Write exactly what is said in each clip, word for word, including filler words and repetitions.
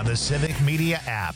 on the Civic Media app.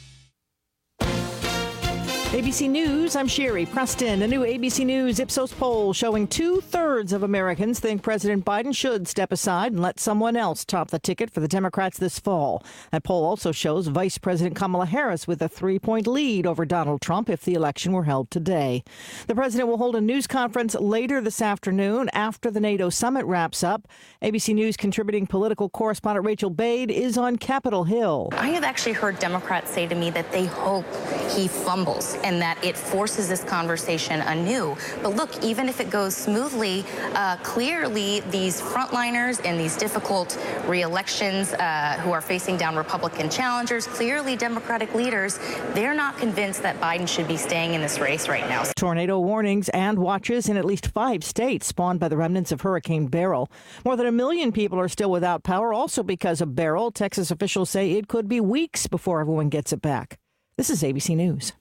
A B C News, I'm Sherry Preston. A new A B C News Ipsos poll showing two-thirds of Americans think President Biden should step aside and let someone else top the ticket for the Democrats this fall. That poll also shows Vice President Kamala Harris with a three-point lead over Donald Trump if the election were held today. The president will hold a news conference later this afternoon after the NATO summit wraps up. A B C News contributing political correspondent Rachel Bade is on Capitol Hill. I have actually heard Democrats say to me that they hope he fumbles and that it forces this conversation anew. But look, even if it goes smoothly, uh, clearly these frontliners in these difficult re-elections uh, who are facing down Republican challengers, clearly Democratic leaders, they're not convinced that Biden should be staying in this race right now. Tornado warnings and watches in at least five states spawned by the remnants of Hurricane Beryl. More than a million people are still without power, also because of Beryl. Texas officials say it could be weeks before everyone gets it back. This is A B C News.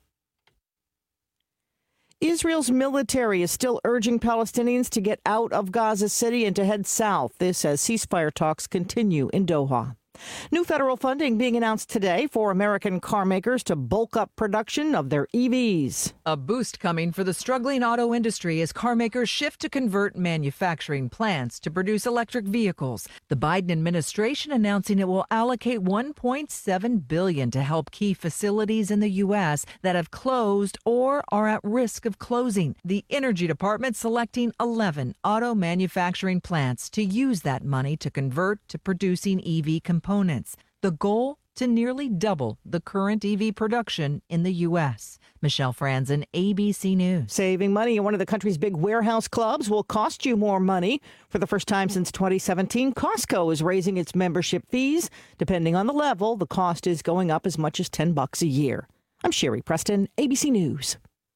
Israel's military is still urging Palestinians to get out of Gaza City and to head south. This as ceasefire talks continue in Doha. New federal funding being announced today for American car makers to bulk up production of their E Vs. A boost coming for the struggling auto industry as car makers shift to convert manufacturing plants to produce electric vehicles. The Biden administration announcing it will allocate one point seven billion dollars to help key facilities in the U S that have closed or are at risk of closing. The Energy Department selecting eleven auto manufacturing plants to use that money to convert to producing E V components. The goal, to nearly double the current E V production in the U S. Michelle Franzen, A B C News. Saving money in one of the country's big warehouse clubs will cost you more money. For the first time since twenty seventeen, Costco is raising its membership fees. Depending on the level, the cost is going up as much as ten bucks a year. I'm Sherry Preston, A B C News.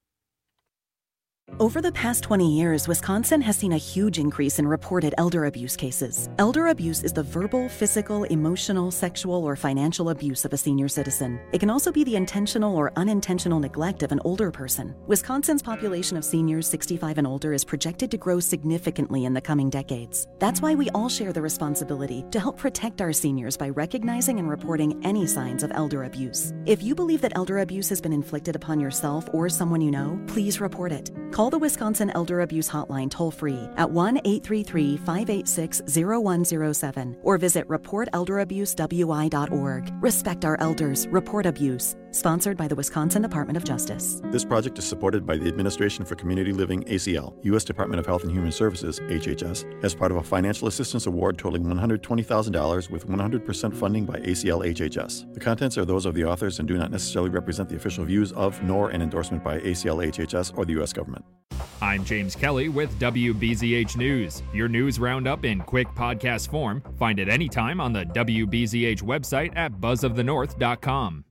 Over the past twenty years, Wisconsin has seen a huge increase in reported elder abuse cases. Elder abuse is the verbal, physical, emotional, sexual, or financial abuse of a senior citizen. It can also be the intentional or unintentional neglect of an older person. Wisconsin's population of seniors sixty-five and older is projected to grow significantly in the coming decades. That's why we all share the responsibility to help protect our seniors by recognizing and reporting any signs of elder abuse. If you believe that elder abuse has been inflicted upon yourself or someone you know, please report it. Call the Wisconsin Elder Abuse Hotline toll-free at one eight three three, five eight six, zero one zero seven or visit report elder abuse w i dot org. Respect our elders. Report abuse. Sponsored by the Wisconsin Department of Justice. This project is supported by the Administration for Community Living, A C L, U S Department of Health and Human Services, H H S, as part of a financial assistance award totaling one hundred twenty thousand dollars with one hundred percent funding by A C L H H S. The contents are those of the authors and do not necessarily represent the official views of, nor an endorsement by A C L H H S or the U S government. I'm James Kelly with W B Z H News. Your news roundup in quick podcast form. Find it anytime on the W B Z H website at buzz of the north dot com.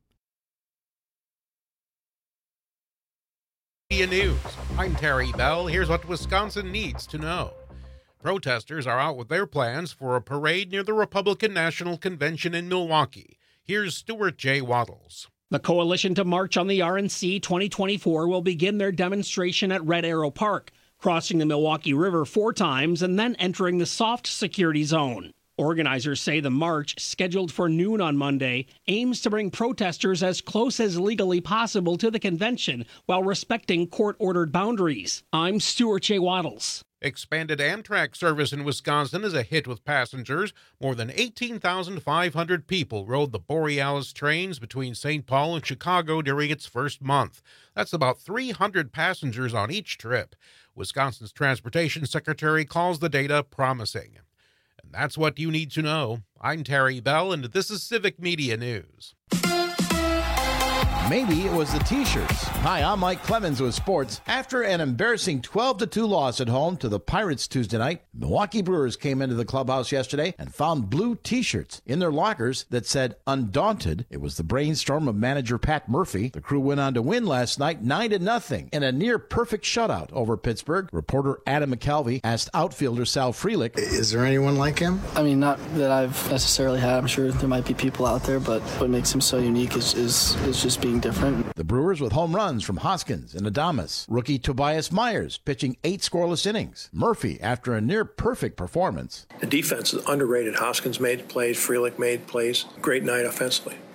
News. I'm Terry Bell. Here's what Wisconsin needs to know. Protesters are out with their plans for a parade near the Republican National Convention in Milwaukee. Here's Stuart J. Waddles. The Coalition to March on the R N C twenty twenty-four will begin their demonstration at Red Arrow Park, crossing the Milwaukee River four times and then entering the soft security zone. Organizers say the march, scheduled for noon on Monday, aims to bring protesters as close as legally possible to the convention while respecting court-ordered boundaries. I'm Stuart J. Waddles. Expanded Amtrak service in Wisconsin is a hit with passengers. More than eighteen thousand five hundred people rode the Borealis trains between Saint Paul and Chicago during its first month. That's about three hundred passengers on each trip. Wisconsin's Transportation Secretary calls the data promising. And that's what you need to know. I'm Terry Bell, and this is Civic Media News. Maybe it was the T-shirts. Hi, I'm Mike Clemens with sports. After an embarrassing twelve to two loss at home to the Pirates Tuesday night, Milwaukee Brewers came into the clubhouse yesterday and found blue T-shirts in their lockers that said Undaunted. It was the brainstorm of manager Pat Murphy. The crew went on to win last night nine to nothing in a near-perfect shutout over Pittsburgh. Reporter Adam McKelvey asked outfielder Sal Frelick, is there anyone like him? I mean, not that I've necessarily had. I'm sure there might be people out there, but what makes him so unique is, is, is just being different. The Brewers with home runs from Hoskins and Adames. Rookie Tobias Myers pitching eight scoreless innings. Murphy after a near-perfect performance. The defense is underrated. Hoskins made plays. Frelick made plays. Great night offensively.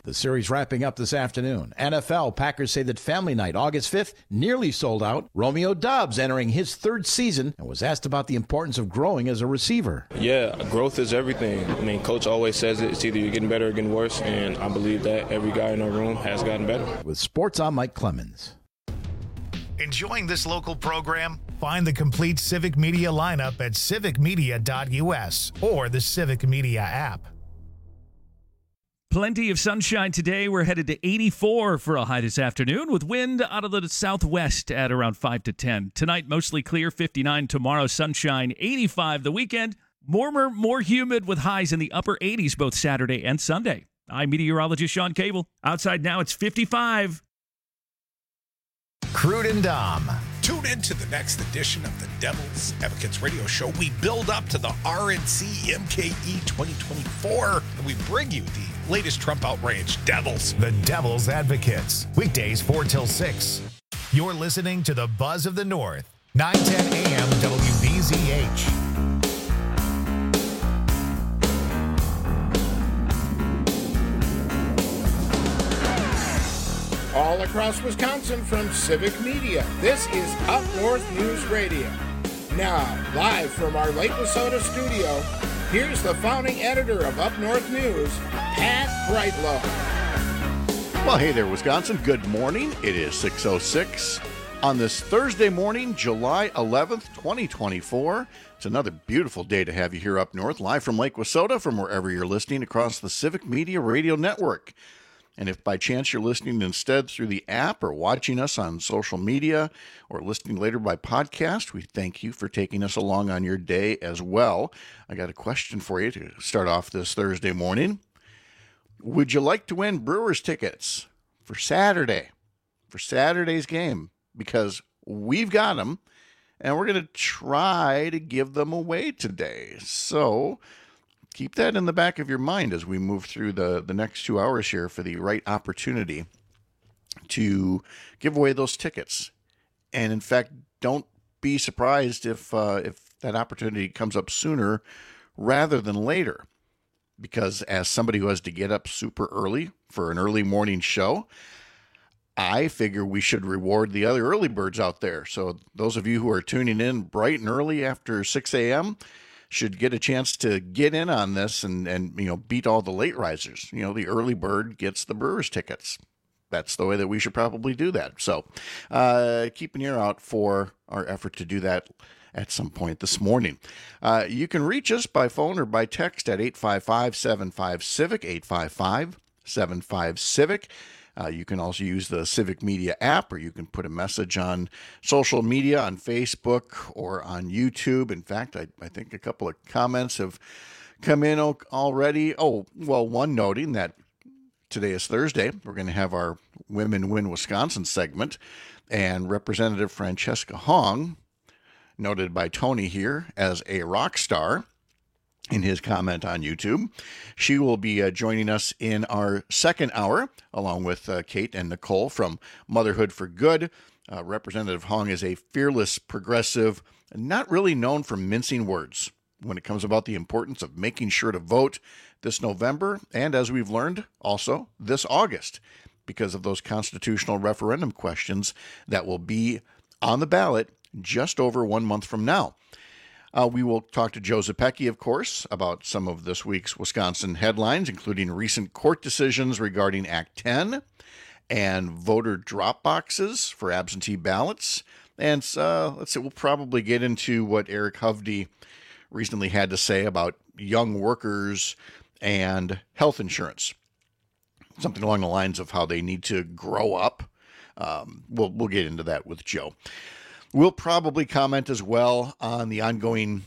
The series wrapping up this afternoon. N F L, Packers say that Family Night, August fifth, nearly sold out. Romeo Doubs entering his third season and was asked about the importance of growing as a receiver. Yeah, growth is everything. I mean, Coach always says it. It's either you're getting better or getting worse, and I believe that every guy in our room has gotten better. With sports, I'm Mike Clemens. Enjoying this local program? Find the complete Civic Media lineup at civic media dot u s or the Civic Media app. Plenty of sunshine today. We're headed to eighty-four for a high this afternoon with wind out of the southwest at around five to ten. Tonight, mostly clear, fifty-nine. Tomorrow, sunshine, eighty-five. The weekend, warmer, more humid with highs in the upper eighties both Saturday and Sunday. I'm meteorologist Sean Cable. Outside now, it's fifty-five. Crude and Dom. Tune in to the next edition of the Devil's Advocates Radio Show. We build up to the R N C M K E twenty twenty-four, and we bring you the latest Trump outrage, Devils. The Devil's Advocates. Weekdays four till six. You're listening to the Buzz of the North. nine ten a.m. W B Z H. All across Wisconsin from Civic Media, this is Up North News Radio. Now, live from our Lake Wissota studio, here's the founding editor of Up North News, Pat Brightlow. Well, hey there, Wisconsin. Good morning. It is six oh six on this Thursday morning, July eleventh, twenty twenty-four. It's another beautiful day to have you here up north, live from Lake Wissota, from wherever you're listening across the Civic Media Radio Network. And if by chance you're listening instead through the app or watching us on social media or listening later by podcast, we thank you for taking us along on your day as well. I got a question for you to start off this Thursday morning. Would you like to win Brewers tickets for Saturday, for Saturday's game? Because we've got them, and we're going to try to give them away today. So keep that in the back of your mind as we move through the, the next two hours here for the right opportunity to give away those tickets. And in fact, don't be surprised if uh, if that opportunity comes up sooner rather than later. Because as somebody who has to get up super early for an early morning show, I figure we should reward the other early birds out there. So those of you who are tuning in bright and early after six a.m., should get a chance to get in on this and, and, you know, beat all the late risers. You know, the early bird gets the Brewers tickets. That's the way that we should probably do that. So uh, keep an ear out for our effort to do that at some point this morning. Uh, you can reach us by phone or by text at eight five five, seven five, CIVIC, eight five five, seven five, CIVIC. Uh, you can also use the Civic Media app, or you can put a message on social media, on Facebook or on YouTube. In fact, I, I think a couple of comments have come in already. Oh, well, one noting that today is Thursday. We're going to have our Women Win Wisconsin segment, and Representative Francesca Hong, noted by Tony here as a rock star in his comment on YouTube. She will be uh, joining us in our second hour, along with uh, Kate and Nicole from Motherhood for Good. Uh, Representative Hong is a fearless progressive, not really known for mincing words when it comes about the importance of making sure to vote this November, and as we've learned, also this August, because of those constitutional referendum questions that will be on the ballot just over one month from now. Uh, we will talk to Joe Zepecki, of course, about some of this week's Wisconsin headlines, including recent court decisions regarding Act ten and voter drop boxes for absentee ballots. And uh, let's see, we'll probably get into what Eric Hovde recently had to say about young workers and health insurance. Something along the lines of how they need to grow up. Um, we'll we'll get into that with Joe. We'll probably comment as well on the ongoing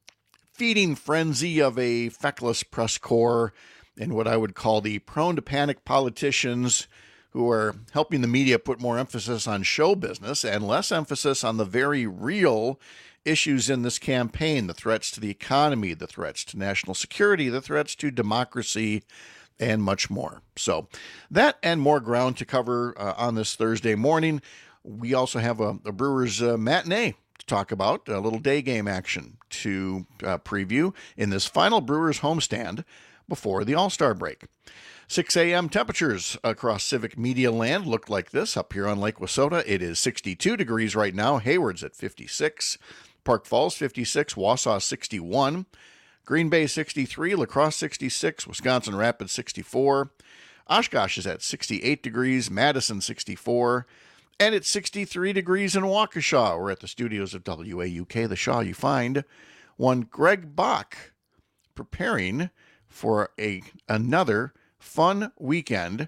feeding frenzy of a feckless press corps and what I would call the prone-to-panic politicians who are helping the media put more emphasis on show business and less emphasis on the very real issues in this campaign, the threats to the economy, the threats to national security, the threats to democracy, and much more. So that and more ground to cover uh, on this Thursday morning. We also have a, a Brewers uh, matinee to talk about, a little day game action to uh, preview in this final Brewers homestand before the All-Star break. six a.m. temperatures across Civic Media Land look like this. Up here on Lake Wissota, it is sixty-two degrees right now. Hayward's at fifty-six. Park Falls, fifty-six. Wausau, sixty-one. Green Bay, sixty-three. La Crosse, sixty-six. Wisconsin Rapids, sixty-four. Oshkosh is at sixty-eight degrees. Madison, sixty-four. And it's sixty-three degrees in Waukesha. We're at the studios of W A U K, the Shaw you find. One Greg Bach preparing for a another fun weekend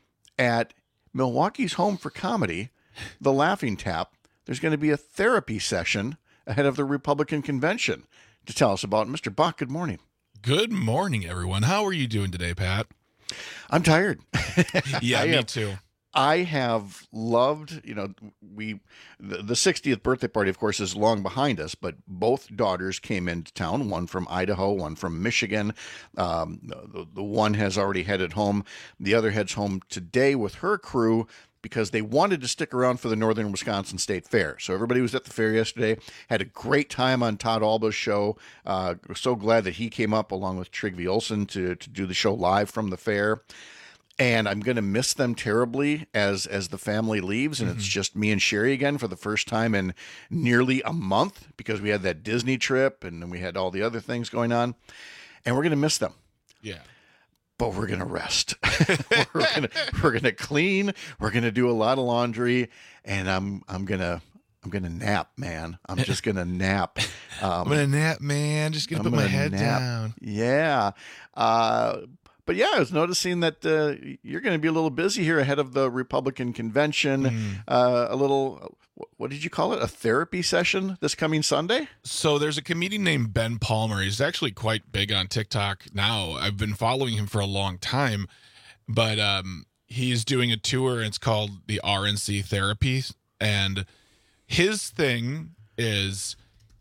at Milwaukee's Home for Comedy, the Laughing Tap. There's going to be a therapy session ahead of the Republican convention. To tell us about it, Mister Bach, good morning. Good morning, everyone. How are you doing today, Pat? I'm tired. Yeah, I me have, too. I have loved, you know, we the, the sixtieth birthday party, of course, is long behind us, but both daughters came into town, one from Idaho, one from Michigan. Um, the, the one has already headed home. The other heads home today with her crew because they wanted to stick around for the Northern Wisconsin State Fair. So everybody was at the fair yesterday, had a great time on Todd Alba's show. Uh, so glad that he came up along with Trygve Olsen to, to do the show live from the fair. And I'm going to miss them terribly as as the family leaves, and mm-hmm. it's just me and Sherry again for the first time in nearly a month because we had that Disney trip and then we had all the other things going on, and we're going to miss them. Yeah. But we're going to rest. we're going to we're going to clean. We're going to do a lot of laundry, and I'm I'm going to I'm going to nap, man. I'm just going to nap. Um, I'm going to nap, man. Just going to put my head nap. down. Yeah. Uh But yeah, I was noticing that uh, you're going to be a little busy here ahead of the Republican convention. Mm. Uh, a little, what did you call it? A therapy session this coming Sunday? So there's a comedian named Ben Palmer. He's actually quite big on TikTok now. I've been following him for a long time, but um, he's doing a tour. And it's called the R N C Therapy. And his thing is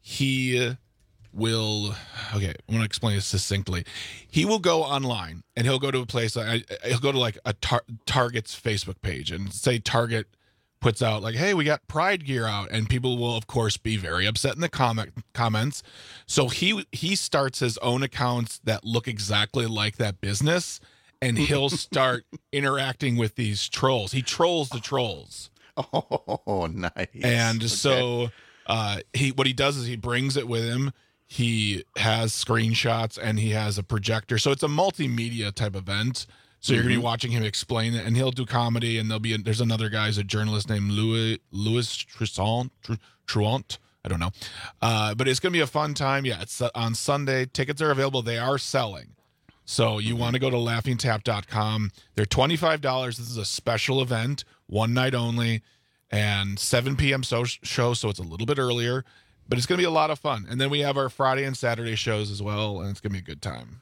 he will okay I want to explain this succinctly. He will go online and he'll go to a place like he'll go to like a tar- Target's Facebook page and say Target puts out like, hey, we got Pride gear out, and people will of course be very upset in the comment comments. So he he starts his own accounts that look exactly like that business, and he'll start interacting with these trolls. He trolls the trolls. Oh, nice. And okay. so uh he what he does is he brings it with him. He has screenshots and he has a projector. So it's a multimedia type event. So you're mm-hmm. going to be watching him explain it, and he'll do comedy, and there'll be, a, there's another guy who's a journalist named Louis, Louis Truant, Truant. I don't know. Uh, but it's going to be a fun time. Yeah. It's on Sunday. Tickets are available. They are selling. So you mm-hmm. want to go to laughing tap dot com. They're twenty-five dollars. This is a special event, one night only, and seven p.m. So- show. So it's a little bit earlier. But it's going to be a lot of fun. And then we have our Friday and Saturday shows as well, and it's going to be a good time.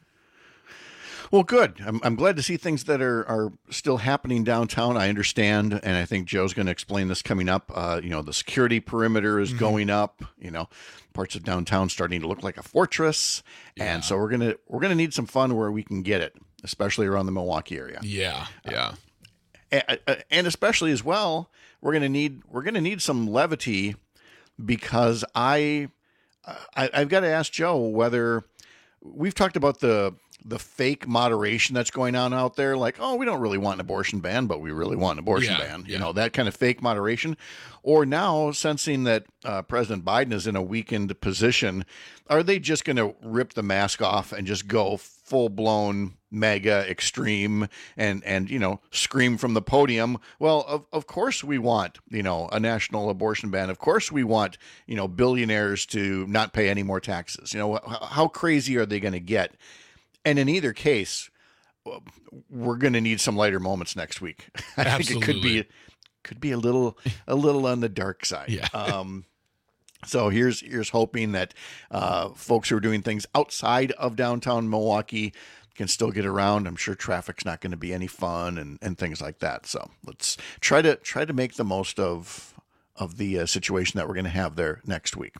Well, good. I'm, I'm glad to see things that are, are still happening downtown. I understand, and I think Joe's going to explain this coming up. Uh, you know, the security perimeter is mm-hmm. going up. You know, parts of downtown starting to look like a fortress, yeah. and so we're gonna we're gonna need some fun where we can get it, especially around the Milwaukee area. Yeah, yeah, uh, and, and especially as well, we're gonna need we're gonna need some levity. Because I, I, I've got to ask Joe whether we've talked about the the fake moderation that's going on out there. Like, oh, we don't really want an abortion ban, but we really want an abortion yeah, ban. Yeah. You know, that kind of fake moderation. Or now, sensing that uh, President Biden is in a weakened position, are they just going to rip the mask off and just go full blown mega extreme and, and, you know, scream from the podium? Well, of, of course we want, you know, a national abortion ban. Of course we want, you know, billionaires to not pay any more taxes. You know, how crazy are they going to get? And in either case, we're going to need some lighter moments next week. I Absolutely. think it could be could be a little a little on the dark side. Yeah. Um, so here's here's hoping that uh, folks who are doing things outside of downtown Milwaukee can still get around. I'm sure traffic's not going to be any fun and, and things like that. So let's try to try to make the most of of the uh, situation that we're going to have there next week.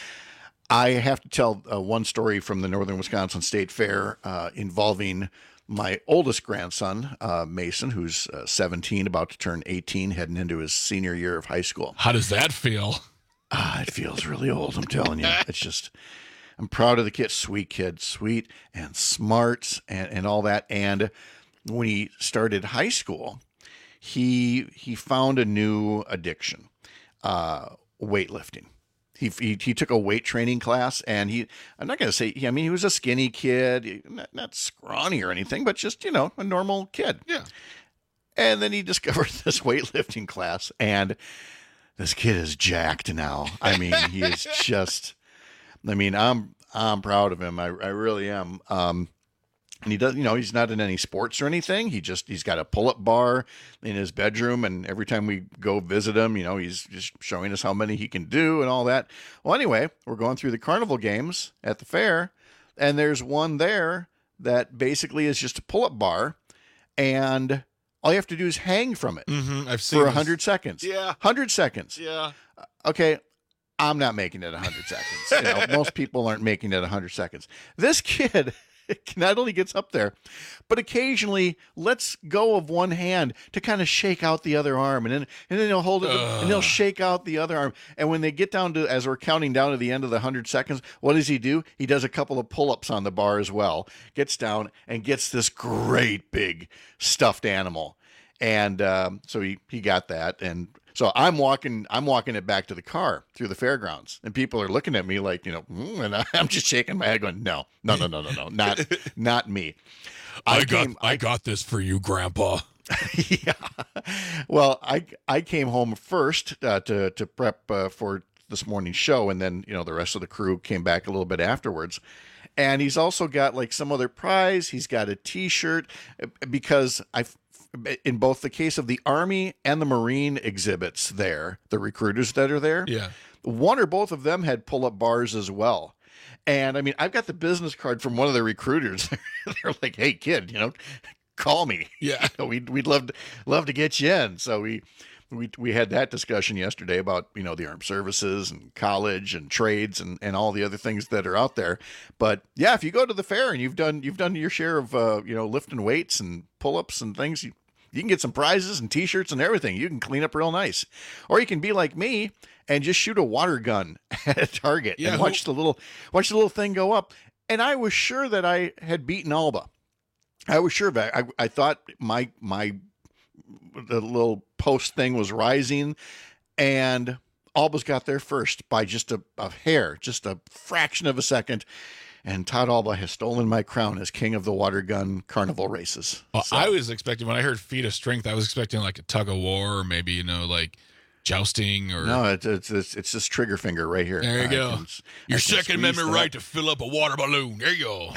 I have to tell uh, one story from the Northern Wisconsin State Fair uh, involving my oldest grandson, uh, Mason, who's uh, seventeen, about to turn eighteen, heading into his senior year of high school. How does that feel? Ah, it feels really old, I'm telling you. It's just, I'm proud of the kid. Sweet kid, sweet and smart and, and all that. And when he started high school, he he found a new addiction, uh, weightlifting. He, he he took a weight training class, and he I'm not going to say I mean he was a skinny kid, not, not scrawny or anything, but just, you know, a normal kid. Yeah. And then he discovered this weightlifting class, and this kid is jacked now. I mean, he is just. I mean, I'm I'm proud of him. I I really am. Um, and he does, you know, he's not in any sports or anything. He just he's got a pull-up bar in his bedroom, and every time we go visit him, you know, he's just showing us how many he can do and all that. Well, anyway, we're going through the carnival games at the fair, and there's one there that basically is just a pull-up bar, and all you have to do is hang from it mm-hmm. I've seen for one hundred seconds. Yeah, hundred seconds. Yeah. Okay. I'm not making it one hundred seconds. You know, most people aren't making it one hundred seconds. This kid not only gets up there, but occasionally lets go of one hand to kind of shake out the other arm. And then and then he'll hold it Ugh. and he'll shake out the other arm. And when they get down to, as we're counting down to the end of the one hundred seconds, what does he do? He does a couple of pull-ups on the bar as well, gets down and gets this great big stuffed animal. And um, so he, he got that. And so I'm walking, I'm walking it back to the car through the fairgrounds, and people are looking at me like, you know, mm, and I'm just shaking my head going, no, no, no, no, no, no, not, not me. I, I came, got, I got this for you, Grandpa. Yeah. Well, I, I came home first uh, to, to prep uh, for this morning's show. And then, you know, the rest of the crew came back a little bit afterwards. And he's also got like some other prize. He's got a T-shirt because I, in both the case of the Army and the Marine exhibits there, the recruiters that are there, yeah, one or both of them had pull-up bars as well. And I mean, I've got the business card from one of the recruiters. They're like, "Hey, kid, you know, call me. Yeah, you know, we'd we'd love to love to get you in." So we. We we had that discussion yesterday about, you know, the armed services and college and trades and, and all the other things that are out there. But yeah, if you go to the fair and you've done you've done your share of uh, you know, lifting weights and pull-ups and things, you, you can get some prizes and T-shirts and everything. You can clean up real nice. Or you can be like me and just shoot a water gun at a target yeah, and watch who- the little watch the little thing go up. And I was sure that I had beaten Alba. I was sure that I I thought my my the little post thing was rising, and Alba's got there first by just a, a hair, just a fraction of a second. And Todd Alba has stolen my crown as king of the water gun carnival races. Well, so. I was expecting, when I heard feat of strength, I was expecting like a tug of war, or maybe, you know, like jousting or. No, it's it's it's, it's this trigger finger right here. There you I go. Can, Your Second Amendment right to fill up a water balloon. There you go.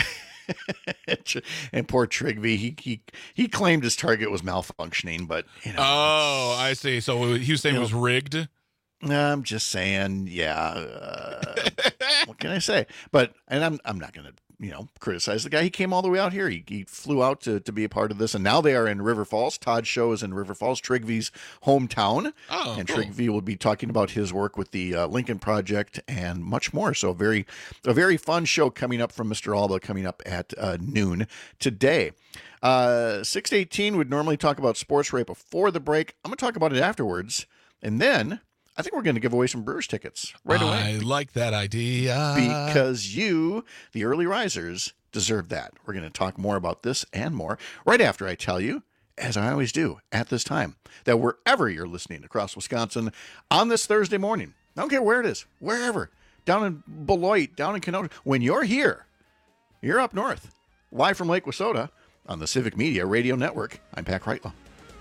And poor Trigby, he he he claimed his target was malfunctioning, but you know. Oh, I see. So he was saying it was rigged. I'm just saying, yeah. Uh, what can I say? But and I'm I'm not going to you know criticize the guy. He came all the way out here. He, he flew out to, to be a part of this, and now they are in River Falls. Todd's show is in River Falls, Trigvy's hometown. Oh, and cool. Trigby will be talking about his work with the uh, Lincoln Project and much more. So a very a very fun show coming up from Mister Alba coming up at uh, noon today. Uh, six eighteen would normally talk about sports right before the break. I'm going to talk about it afterwards, and then I think we're going to give away some Brewers tickets right away. I like that idea. Because you, the early risers, deserve that. We're going to talk more about this and more right after I tell you, as I always do at this time, that wherever you're listening across Wisconsin on this Thursday morning, I don't care where it is, wherever, down in Beloit, down in Kenosha, when you're here, you're up north, live from Lake Wissota on the Civic Media Radio Network. I'm Pat Kreitlow.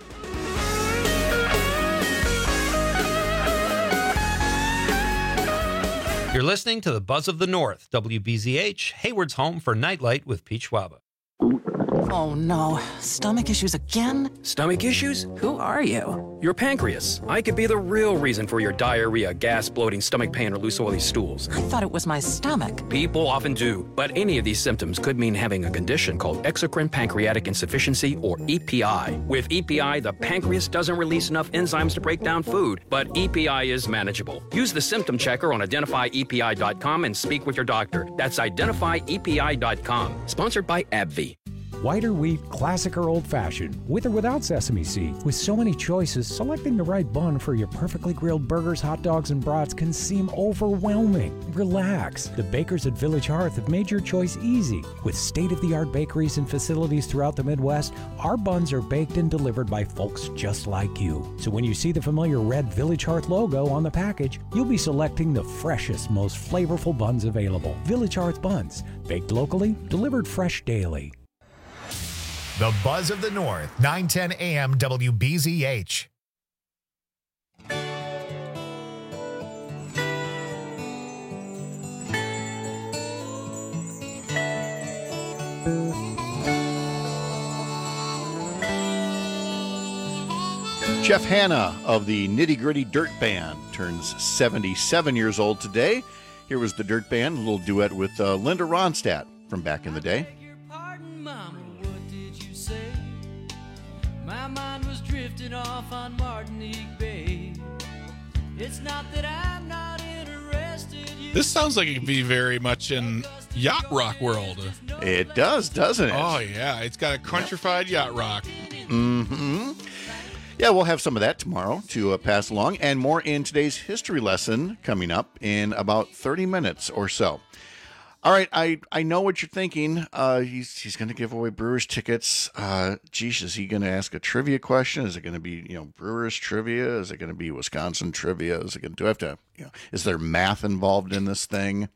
You're listening to the Buzz of the North, W B Z H, Hayward's home for Nightlight with Pete Schwaba. Oh no, stomach issues again? Stomach issues? Who are you? Your pancreas. I could be the real reason for your diarrhea, gas, bloating, stomach pain, or loose oily stools. I thought it was my stomach. People often do, but any of these symptoms could mean having a condition called exocrine pancreatic insufficiency, or E P I. With E P I, the pancreas doesn't release enough enzymes to break down food, but E P I is manageable. Use the symptom checker on identify E P I dot com and speak with your doctor. That's identify E P I dot com. Sponsored by AbbVie. White or wheat, classic or old-fashioned, with or without sesame seed. With so many choices, selecting the right bun for your perfectly grilled burgers, hot dogs, and brats can seem overwhelming. Relax. The bakers at Village Hearth have made your choice easy. With state-of-the-art bakeries and facilities throughout the Midwest, our buns are baked and delivered by folks just like you. So when you see the familiar red Village Hearth logo on the package, you'll be selecting the freshest, most flavorful buns available. Village Hearth buns, baked locally, delivered fresh daily. The Buzz of the North, nine ten A M W B Z H. Jeff Hanna of the Nitty Gritty Dirt Band turns seventy-seven years old today. Here was the Dirt Band, a little duet with uh, Linda Ronstadt from back in the day. My mind was drifting off on Martinique Bay. It's not that I'm not interested. This sounds like it could be very much in yacht rock world. It does, doesn't it? Oh, yeah. It's got a countrified yacht rock. Mm-hmm. Yeah, we'll have some of that tomorrow to uh, pass along, and more in today's history lesson coming up in about thirty minutes or so. All right, I, I know what you're thinking. Uh, he's he's going to give away Brewers tickets. Uh, geez, is he going to ask a trivia question? Is it going to be, you know, Brewers trivia? Is it going to be Wisconsin trivia? Is it going to, do I have to, you know, is there math involved in this thing?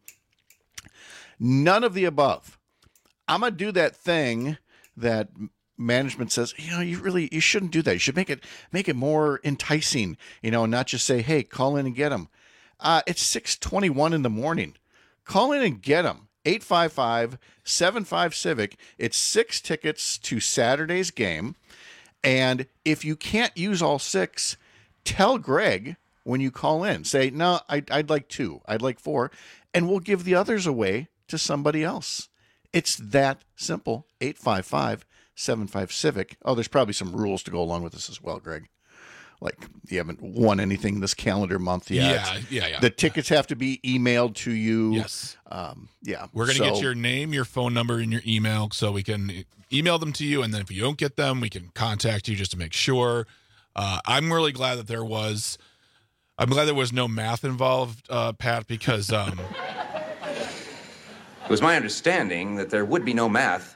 None of the above. I'm going to do that thing that management says, you know, you really, you shouldn't do that. You should make it, make it more enticing, you know, and not just say, hey, call in and get them. Uh, it's six twenty-one in the morning. Call in and get them. eight five five, seven five, Civic. It's six tickets to Saturday's game. And if you can't use all six, tell Greg when you call in. Say, no, I'd, I'd like two. I'd like four. And we'll give the others away to somebody else. It's that simple. eight five five, seven five, Civic. Oh, there's probably some rules to go along with this as well, Greg. Like, you haven't won anything this calendar month yet. Yeah, yeah, yeah. The tickets have to be emailed to you. Yes. Um, yeah. We're going to so, get your name, your phone number, and your email so we can email them to you. And then if you don't get them, we can contact you just to make sure. Uh, I'm really glad that there was, I'm glad there was no math involved, uh, Pat, because. Um, it was my understanding that there would be no math.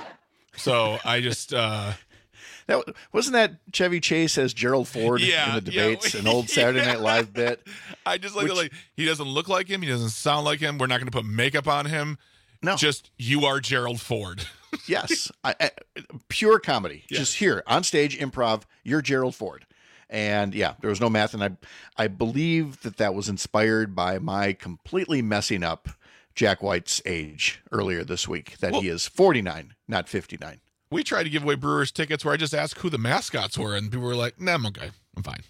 So I just. Uh, That wasn't that Chevy Chase as Gerald Ford yeah, in the debates, yeah. an old Saturday yeah. Night Live bit. I just like which, it, like he doesn't look like him, he doesn't sound like him. We're not going to put makeup on him. No, just you are Gerald Ford. Yes, I, I, pure comedy. Yes. Just here on stage, improv. You're Gerald Ford, and yeah, there was no math, and I I believe that that was inspired by my completely messing up Jack White's age earlier this week. That well, he is forty-nine, not fifty-nine. We tried to give away Brewers tickets where I just asked who the mascots were, and people were like, nah, I'm okay. I'm fine.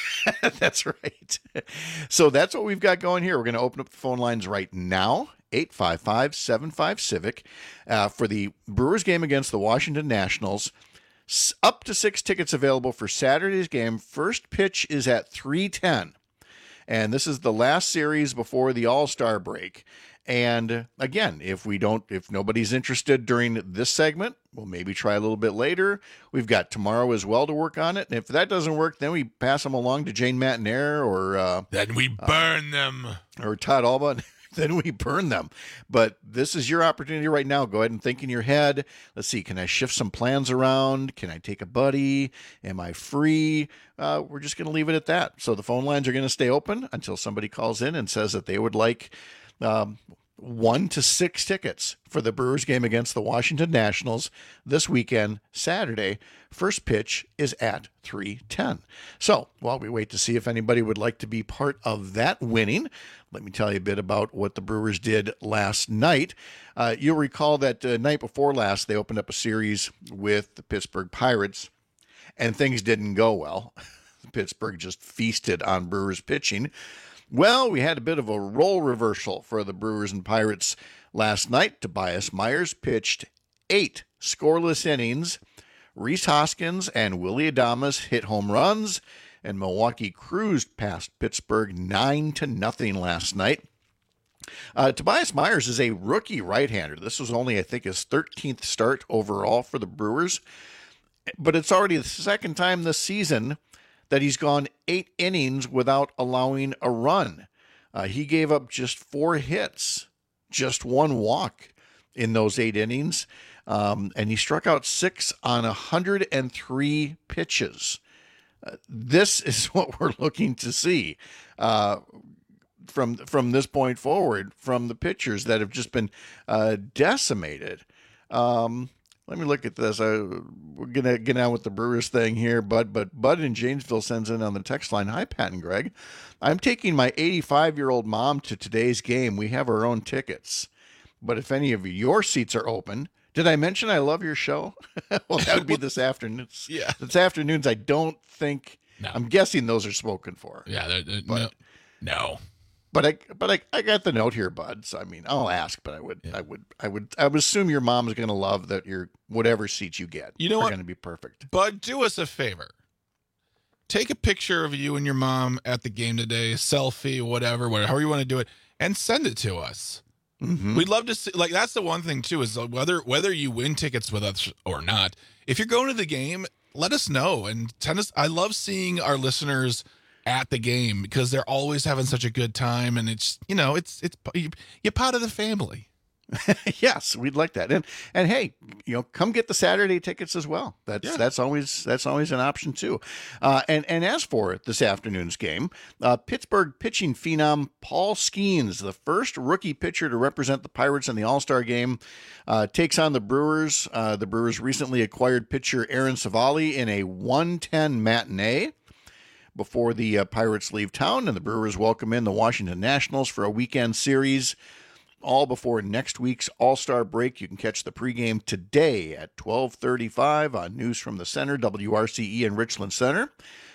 That's right. So that's what we've got going here. We're going to open up the phone lines right now. eight five five, seven five, Civic uh, for the Brewers game against the Washington Nationals. S- up to six tickets available for Saturday's game. First pitch is at three ten. And this is the last series before the All-Star break. And again, if we don't, if nobody's interested during this segment, we'll maybe try a little bit later. We've got tomorrow as well to work on it. And if that doesn't work, then we pass them along to Jane Matinaire or uh, then we burn uh, them or Todd Alba. Then we burn them. But this is your opportunity right now. Go ahead and think in your head. Let's see. Can I shift some plans around? Can I take a buddy? Am I free? Uh, we're just going to leave it at that. So the phone lines are going to stay open until somebody calls in and says that they would like um, one to six tickets for the Brewers game against the Washington Nationals this weekend, Saturday. First pitch is at three ten. So while we wait to see if anybody would like to be part of that winning, let me tell you a bit about what the Brewers did last night. Uh, you'll recall that uh, night before last, they opened up a series with the Pittsburgh Pirates, and things didn't go well. Pittsburgh just feasted on Brewers pitching. Well, we had a bit of a role reversal for the Brewers and Pirates last night. Tobias Myers pitched eight scoreless innings. Rhys Hoskins and Willy Adames hit home runs, and Milwaukee cruised past Pittsburgh nine to nothing last night. Uh, Tobias Myers is a rookie right-hander. This was only, I think, his thirteenth start overall for the Brewers. But it's already the second time this season that he's gone eight innings without allowing a run. Uh, he gave up just four hits, just one walk in those eight innings. Um, and he struck out six on one hundred three pitches. Uh, this is what we're looking to see uh, from from this point forward from the pitchers that have just been uh, decimated. Um, let me look at this. Uh, we're gonna get on with the Brewers thing here, Bud. But Bud in Janesville sends in on the text line. Hi, Pat and Greg. I'm taking my eighty-five-year-old mom to today's game. We have our own tickets, but if any of your seats are open. Did I mention I love your show? Well, that would be this afternoon. Yeah. This afternoon's, I don't think, no. I'm guessing those are spoken for. Yeah. They're, they're, but, no. no. But I, but I, I got the note here, Bud. So I mean, I'll ask, but I would, yeah. I would, I would, I would assume your mom's going to love that your whatever seats you get. You know are what? Going to be perfect. Bud, do us a favor. Take a picture of you and your mom at the game today, selfie, whatever, whatever, however you want to do it, and send it to us. Mm-hmm. We'd love to see, like, that's the one thing too, is whether whether you win tickets with us or not. If you're going to the game, let us know and send us. I love seeing our listeners at the game because they're always having such a good time, and it's you know it's it's you're part of the family. Yes, we'd like that. And and hey, you know, come get the Saturday tickets as well. That's yeah. that's always that's always an option too. Uh, and and as for this afternoon's game, uh, Pittsburgh pitching phenom Paul Skeens, the first rookie pitcher to represent the Pirates in the All-Star game, uh, takes on the Brewers. Uh, the Brewers recently acquired pitcher Aaron Savali in a one ten matinee before the uh, Pirates leave town, and the Brewers welcome in the Washington Nationals for a weekend series. All before next week's All-Star break. You can catch the pregame today at twelve thirty-five on News from the Center, W R C E in Richland Center,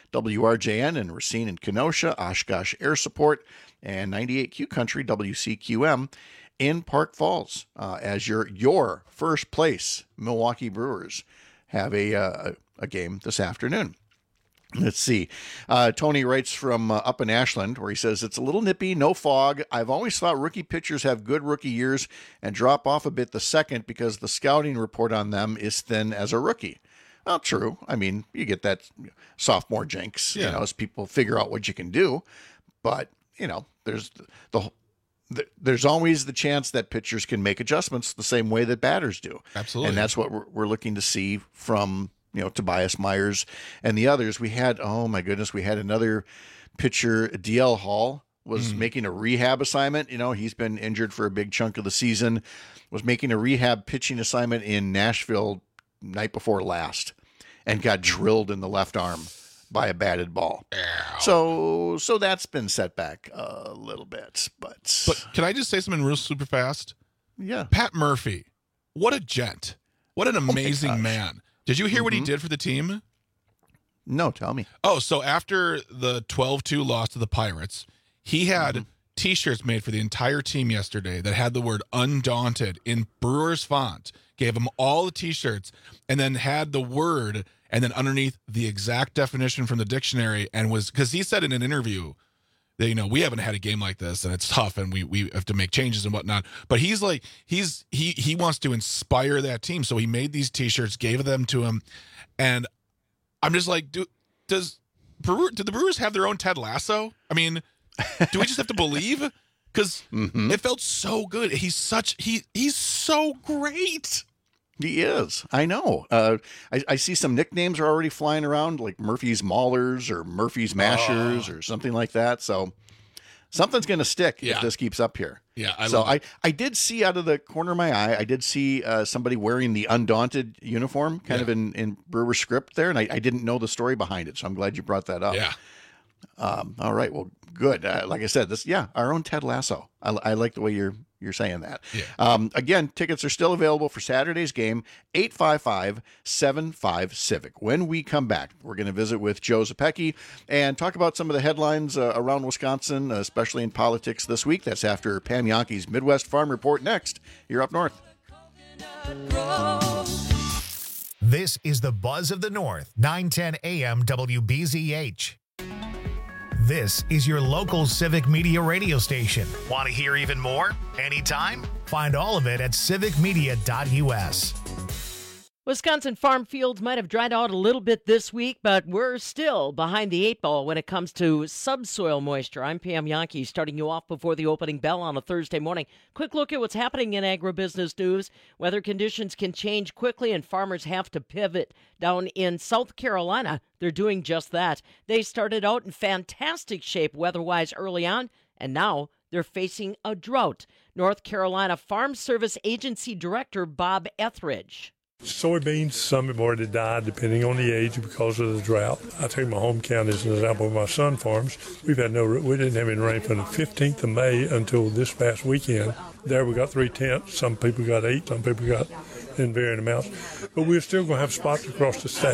W R J N in Racine and Kenosha, Oshkosh Air Support, and ninety-eight Q Country, W C Q M in Park Falls uh, as your your first place Milwaukee Brewers have a, uh, a game this afternoon. Let's see. Uh, Tony writes from uh, up in Ashland where he says, it's a little nippy, no fog. I've always thought rookie pitchers have good rookie years and drop off a bit the second because the scouting report on them is thin as a rookie. Well, true. I mean, you get that sophomore jinx, yeah. you know, as people figure out what you can do. But, you know, there's the, the there's always the chance that pitchers can make adjustments the same way that batters do. Absolutely. And that's what we're, we're looking to see from you know, Tobias Myers and the others. We had, oh my goodness, we had another pitcher, D L Hall, was mm. making a rehab assignment. You know, he's been injured for a big chunk of the season, was making a rehab pitching assignment in Nashville night before last and got drilled in the left arm by a batted ball. Ow. So, so that's been set back a little bit, but. But can I just say something real super fast? Yeah. Pat Murphy, what a gent. What an amazing oh man. Did you hear mm-hmm. what he did for the team? No, tell me. Oh, so after the twelve two loss to the Pirates, he had mm-hmm. T-shirts made for the entire team yesterday that had the word undaunted in Brewers font, gave them all the T-shirts, and then had the word, and then underneath the exact definition from the dictionary, and was, because he said in an interview that, you know, we haven't had a game like this, and it's tough, and we we have to make changes and whatnot. But he's like, he's he he wants to inspire that team, so he made these T-shirts, gave them to him, and I'm just like, do does Brewer, do the Brewers have their own Ted Lasso? I mean, do we just have to believe? Because mm-hmm. it felt so good. He's such he he's so great. He is. I know. Uh, I, I see some nicknames are already flying around, like Murphy's Maulers or Murphy's Mashers oh. or something like that. So something's going to stick yeah. if this keeps up here. Yeah. I so love I, it. I did see out of the corner of my eye, I did see uh, somebody wearing the Undaunted uniform kind yeah. of in, in Brewer script there. And I, I didn't know the story behind it. So I'm glad you brought that up. Yeah. Um, all right. Well, good. Uh, like I said, this, yeah, our own Ted Lasso. I, I like the way you're, You're saying that. Yeah. Um, again, tickets are still available for Saturday's game, eight five five, seven five, Civic. When we come back, we're going to visit with Joe Zepecki and talk about some of the headlines uh, around Wisconsin, especially in politics this week. That's after Pam Yonkie's Midwest Farm Report next. You're up north. This is the Buzz of the North, nine ten A M W B Z H. This is your local Civic Media radio station. Want to hear even more? Anytime? Find all of it at civic media dot u s. Wisconsin farm fields might have dried out a little bit this week, but we're still behind the eight ball when it comes to subsoil moisture. I'm Pam Yankee, starting you off before the opening bell on a Thursday morning. Quick look at what's happening in agribusiness news. Weather conditions can change quickly, and farmers have to pivot. Down in South Carolina, they're doing just that. They started out in fantastic shape weather-wise early on, and now they're facing a drought. North Carolina Farm Service Agency Director Bob Etheridge. Soybeans, some have already died depending on the age because of the drought. I take my home county as an example of my son farms. We've had no, we didn't have any rain from the fifteenth of May until this past weekend. There we got three tenths. Some people got eight, some people got in varying amounts. But we're still going to have spots across the state.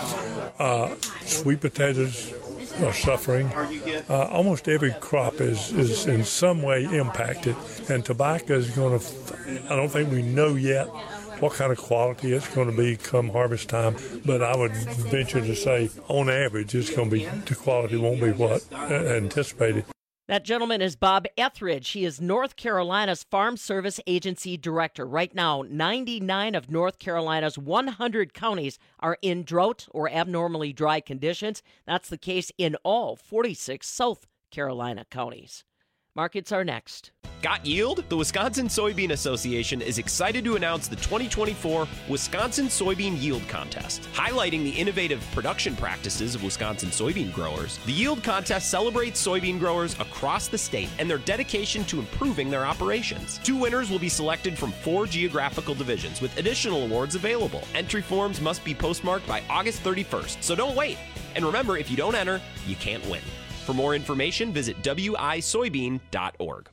Uh, sweet potatoes are suffering. Uh, almost every crop is, is in some way impacted. And tobacco is going to, I don't think we know yet what kind of quality it's going to be come harvest time, but I would venture to say, on average, it's going to be, the quality won't be what anticipated. That gentleman is Bob Etheridge. He is North Carolina's Farm Service Agency Director. Right now, ninety-nine of North Carolina's one hundred counties are in drought or abnormally dry conditions. That's the case in all forty-six South Carolina counties. Markets are next. Got yield? The Wisconsin Soybean Association is excited to announce the twenty twenty-four Wisconsin Soybean Yield Contest. Highlighting the innovative production practices of Wisconsin soybean growers, the Yield Contest celebrates soybean growers across the state and their dedication to improving their operations. Two winners will be selected from four geographical divisions with additional awards available. Entry forms must be postmarked by August thirty-first, so don't wait. And remember, if you don't enter, you can't win. For more information, visit w i soybean dot org.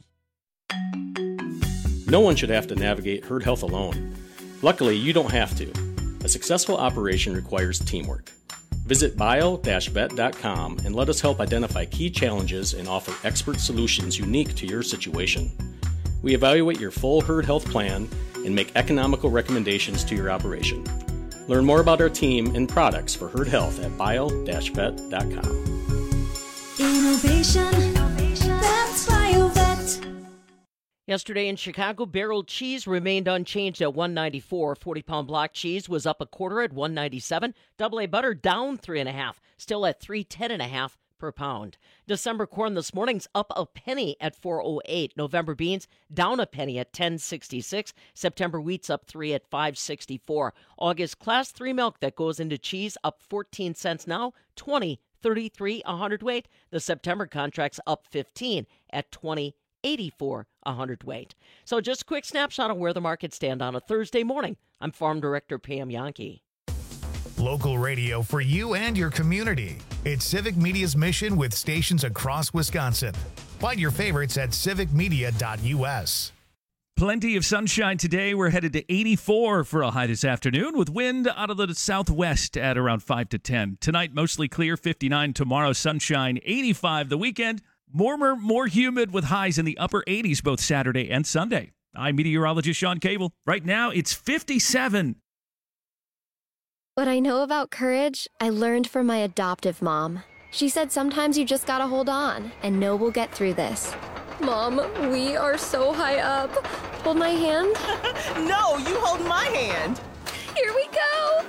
No one should have to navigate herd health alone. Luckily, you don't have to. A successful operation requires teamwork. Visit bio dash vet dot com and let us help identify key challenges and offer expert solutions unique to your situation. We evaluate your full herd health plan and make economical recommendations to your operation. Learn more about our team and products for herd health at bio dash vet dot com. Innovation, that's BioVet. Yesterday in Chicago, barrel cheese remained unchanged at one ninety-four. forty-pound block cheese was up a quarter at one ninety-seven. Double A butter down three and a half, still at three ten and a half per pound. December corn this morning's up a penny at four oh eight. November beans down a penny at ten sixty-six. September wheat's up three at five sixty-four. August class three milk that goes into cheese up fourteen cents now, twenty thirty-three a hundredweight. The September contract's up fifteen at twenty eighty-four a hundredweight. So just a quick snapshot of where the markets stand on a Thursday morning. I'm Farm Director Pam Yankee. Local radio for you and your community. It's Civic Media's mission with stations across Wisconsin. Find your favorites at civic media dot u s. Plenty of sunshine today. We're headed to eighty-four for a high this afternoon with wind out of the southwest at around five to ten. Tonight, mostly clear, fifty-nine. Tomorrow, sunshine, eighty-five. The weekend, warmer, more humid with highs in the upper eighties both Saturday and Sunday. I'm meteorologist Sean Cable. Right now, it's fifty-seven. What I know about courage, I learned from my adoptive mom. She said sometimes you just gotta hold on and know we'll get through this. Mom, we are so high up. Hold my hand. No, you hold my hand. Here we go.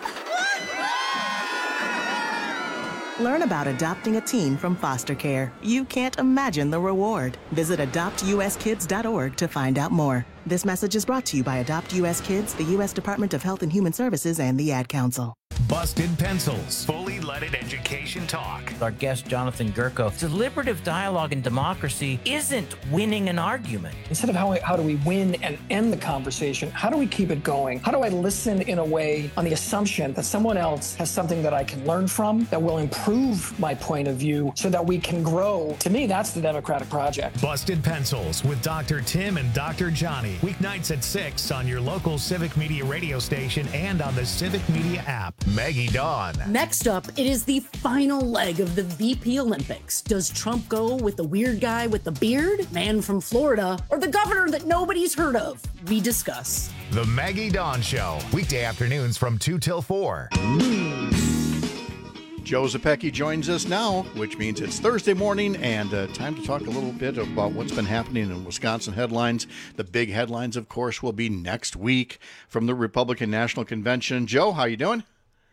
Learn about adopting a teen from foster care. You can't imagine the reward. Visit adopt u s kids dot org to find out more. This message is brought to you by Adopt U S Kids, the U S Department of Health and Human Services, and the Ad Council. Busted Pencils, fully leaded education talk. Our guest, Jonathan Gurko, deliberative dialogue and democracy isn't winning an argument. Instead of how, how do we win and end the conversation, how do we keep it going? How do I listen in a way on the assumption that someone else has something that I can learn from, that will improve my point of view so that we can grow? To me, that's the Democratic project. Busted Pencils with Doctor Tim and Doctor Johnny. Weeknights at six on your local Civic Media radio station and on the Civic Media app. Maggie Dawn. Next up, it is the final leg of the V P Olympics. Does Trump go with the weird guy with the beard, man from Florida, or the governor that nobody's heard of? We discuss. The Maggie Dawn Show. Weekday afternoons from two till four. Joe Zepecki joins us now, which means it's Thursday morning and uh, time to talk a little bit about what's been happening in Wisconsin headlines. The big headlines, of course, will be next week from the Republican National Convention. Joe, how you doing?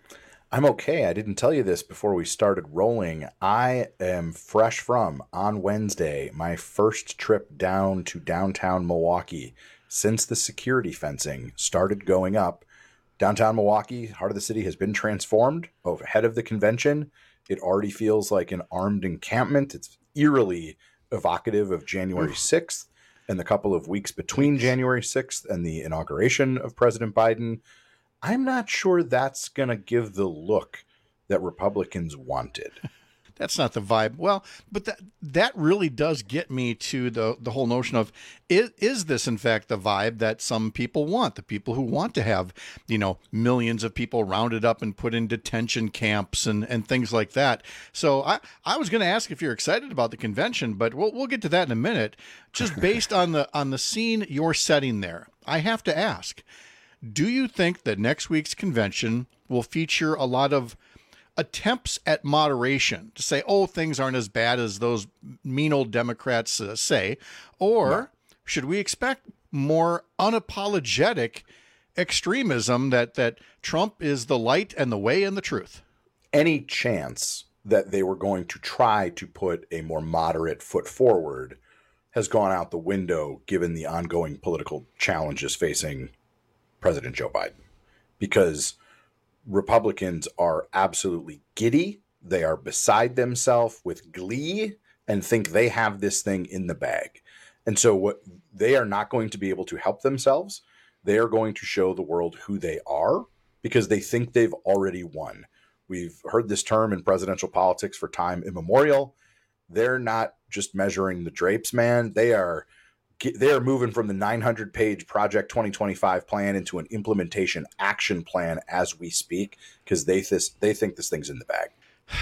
I'm okay. I didn't tell you this before we started rolling. I am fresh from, on Wednesday, my first trip down to downtown Milwaukee since the security fencing started going up. Downtown Milwaukee, heart of the city, has been transformed. Ahead of the convention, it already feels like an armed encampment. It's eerily evocative of January sixth and the couple of weeks between January sixth and the inauguration of President Biden. I'm not sure that's going to give the look that Republicans wanted. That's not the vibe. Well, but that that really does get me to the the whole notion of, is, is this in fact the vibe that some people want? The people who want to have, you know, millions of people rounded up and put in detention camps and, and things like that. So I, I was going to ask if you're excited about the convention, but we'll we'll get to that in a minute. Just based on the on the scene you're setting there, I have to ask, do you think that next week's convention will feature a lot of attempts at moderation to say, oh, things aren't as bad as those mean old Democrats uh, say? Or no. Should we expect more unapologetic extremism that, that Trump is the light and the way and the truth? Any chance that they were going to try to put a more moderate foot forward has gone out the window given the ongoing political challenges facing President Joe Biden, because Republicans are absolutely giddy. They are beside themselves with glee and think they have this thing in the bag. And so what they are not going to be able to help themselves. They are going to show the world who they are because they think they've already won. We've heard this term in presidential politics for time immemorial. They're not just measuring the drapes, man. They are They are moving from the nine hundred page Project twenty twenty-five plan into an implementation action plan as we speak, because they this they think this thing's in the bag.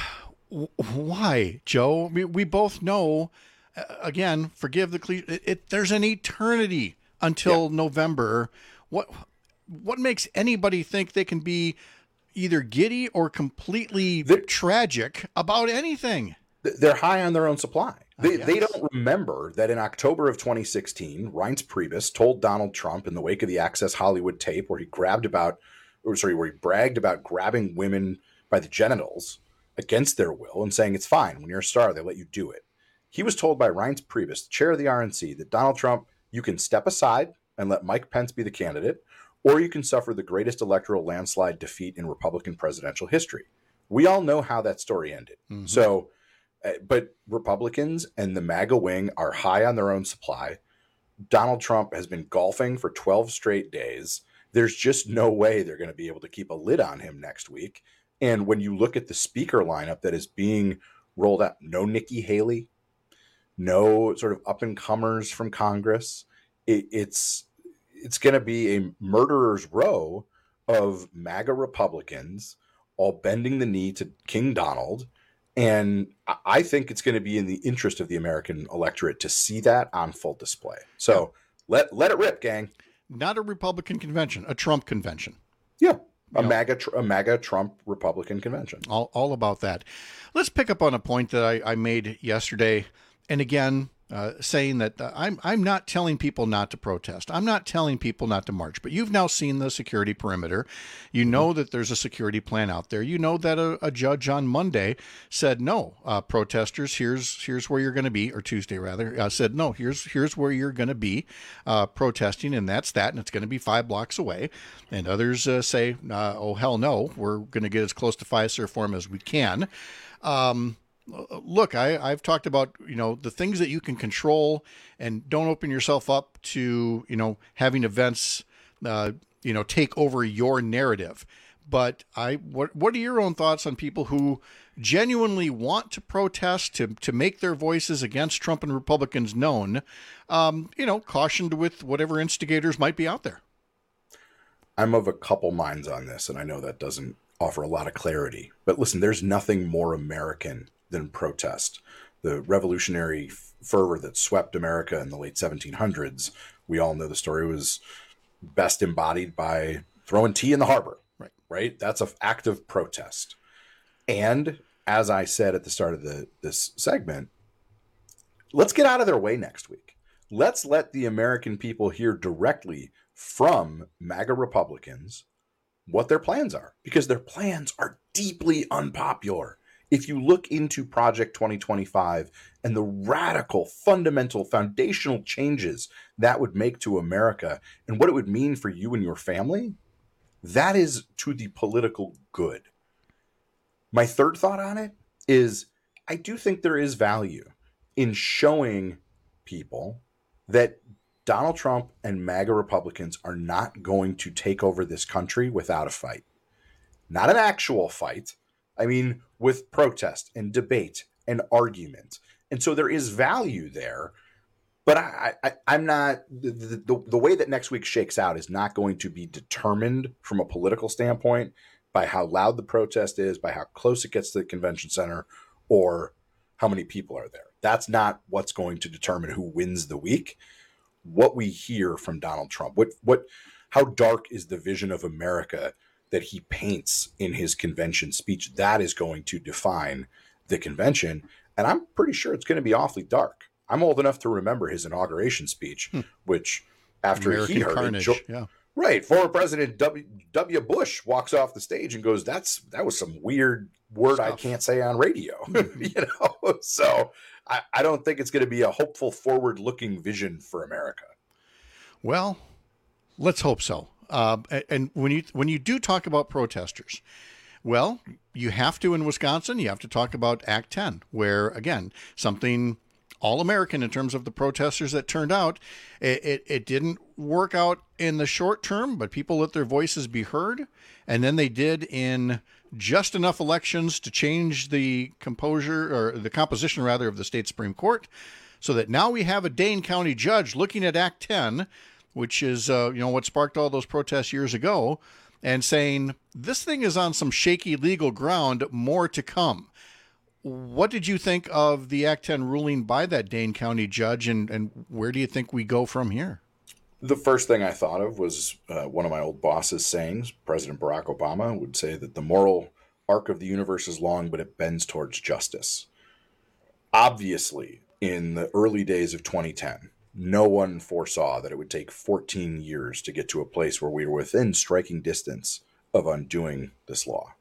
Why, Joe? We, we both know, uh, again, forgive the cliche, it, it, there's an eternity until yeah. November. What what makes anybody think they can be either giddy or completely they're, tragic about anything? They're high on their own supply. They, oh, yes. they don't remember that in October of twenty sixteen, Reince Priebus told Donald Trump in the wake of the Access Hollywood tape where he grabbed about, or sorry, where he bragged about grabbing women by the genitals against their will and saying it's fine. When you're a star, they let you do it. He was told by Reince Priebus, the chair of the R N C, that Donald Trump, you can step aside and let Mike Pence be the candidate, or you can suffer the greatest electoral landslide defeat in Republican presidential history. We all know how that story ended. Mm-hmm. So, but Republicans and the MAGA wing are high on their own supply. Donald Trump has been golfing for twelve straight days. There's just no way they're going to be able to keep a lid on him next week. And when you look at the speaker lineup that is being rolled out, no Nikki Haley, no sort of up-and-comers from Congress, it, it's it's going to be a murderer's row of MAGA Republicans all bending the knee to King Donald. And I think it's going to be in the interest of the American electorate to see that on full display. So let let it rip, gang. Not a Republican convention, a Trump convention. Yeah, a MAGA, a MAGA Trump Republican convention. All, all about that. Let's pick up on a point that I, I made yesterday. And again, uh, saying that uh, I'm I'm not telling people not to protest. I'm not telling people not to march. But you've now seen the security perimeter. You know that there's a security plan out there. You know that a, a judge on Monday said, no, uh, protesters, here's here's where you're going to be, or Tuesday rather, uh, said, no, here's here's where you're going to be uh, protesting, and that's that, and it's going to be five blocks away. And others uh, say, uh, oh, hell no, we're going to get as close to FISA reform as we can. Um Look, I, I've talked about, you know, the things that you can control, and don't open yourself up to, you know, having events, uh, you know, take over your narrative. But I, what, what are your own thoughts on people who genuinely want to protest, to, to make their voices against Trump and Republicans known, um, you know, cautioned with whatever instigators might be out there? I'm of a couple minds on this, and I know that doesn't offer a lot of clarity. But listen, there's nothing more American than protest. The revolutionary fervor that swept America in the late seventeen hundreds, we all know the story, was best embodied by throwing tea in the harbor. Right. Right? That's an act of protest. And as I said at the start of the this segment, let's get out of their way next week. Let's let the American people hear directly from MAGA Republicans what their plans are, because their plans are deeply unpopular. If you look into Project twenty twenty-five and the radical, fundamental, foundational changes that would make to America and what it would mean for you and your family, that is to the political good. My third thought on it is I do think there is value in showing people that Donald Trump and MAGA Republicans are not going to take over this country without a fight. Not an actual fight. I mean, with protest and debate and argument. And so there is value there. But I, I, I'm not, the, the, the way that next week shakes out is not going to be determined from a political standpoint by how loud the protest is, by how close it gets to the convention center, or how many people are there. That's not what's going to determine who wins the week. What we hear from Donald Trump, what, what, how dark is the vision of America that he paints in his convention speech, that is going to define the convention. And I'm pretty sure it's going to be awfully dark. I'm old enough to remember his inauguration speech, hmm. which after American he heard carnage, it, yeah. Right. Former President W. W. Bush walks off the stage and goes, that's, that was some weird word Stuff. I can't say on radio. you know? So I, I don't think it's going to be a hopeful, forward looking vision for America. Well, let's hope so. Uh, and when you when you do talk about protesters, well, you have to in Wisconsin, you have to talk about Act ten, where, again, something all-American in terms of the protesters that turned out. It, it, it didn't work out in the short term, but people let their voices be heard. And then they did in just enough elections to change the composure or the composition, rather, of the state Supreme Court, so that now we have a Dane County judge looking at Act ten, which is, uh, you know, what sparked all those protests years ago, and saying, this thing is on some shaky legal ground, more to come. What did you think of the Act ten ruling by that Dane County judge, and, and where do you think we go from here? The first thing I thought of was uh, one of my old boss's sayings. President Barack Obama would say that the moral arc of the universe is long, but it bends towards justice. Obviously, in the early days of twenty ten, no one foresaw that it would take fourteen years to get to a place where we were within striking distance of undoing this law.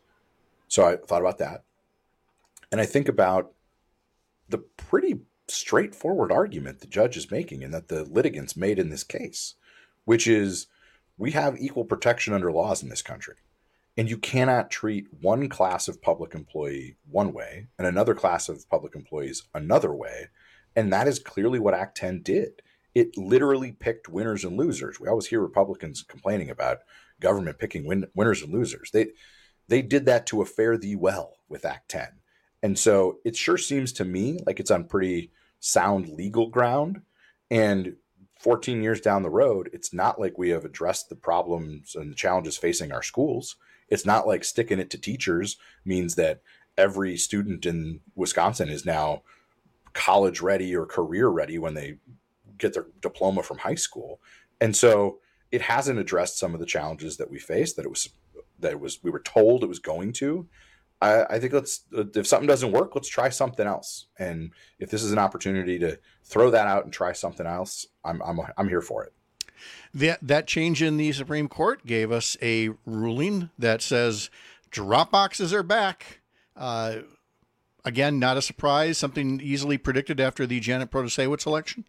So I thought about that. And I think about the pretty straightforward argument the judge is making and that the litigants made in this case, which is we have equal protection under laws in this country. And you cannot treat one class of public employee one way and another class of public employees another way. And that is clearly what Act ten did. It literally picked winners and losers. We always hear Republicans complaining about government picking win- winners and losers. They they did that to a fare thee well with Act ten. And so it sure seems to me like it's on pretty sound legal ground. And fourteen years down the road, it's not like we have addressed the problems and the challenges facing our schools. It's not like sticking it to teachers means that every student in Wisconsin is now college ready or career ready when they get their diploma from high school. And so it hasn't addressed some of the challenges that we faced, that it was, that it was, we were told it was going to. I, I think let's, if something doesn't work, let's try something else. And if this is an opportunity to throw that out and try something else, I'm, I'm, I'm here for it. That, that change in the Supreme Court gave us a ruling that says drop boxes are back. Uh, Again, not a surprise, something easily predicted after the Janet Protasewicz election?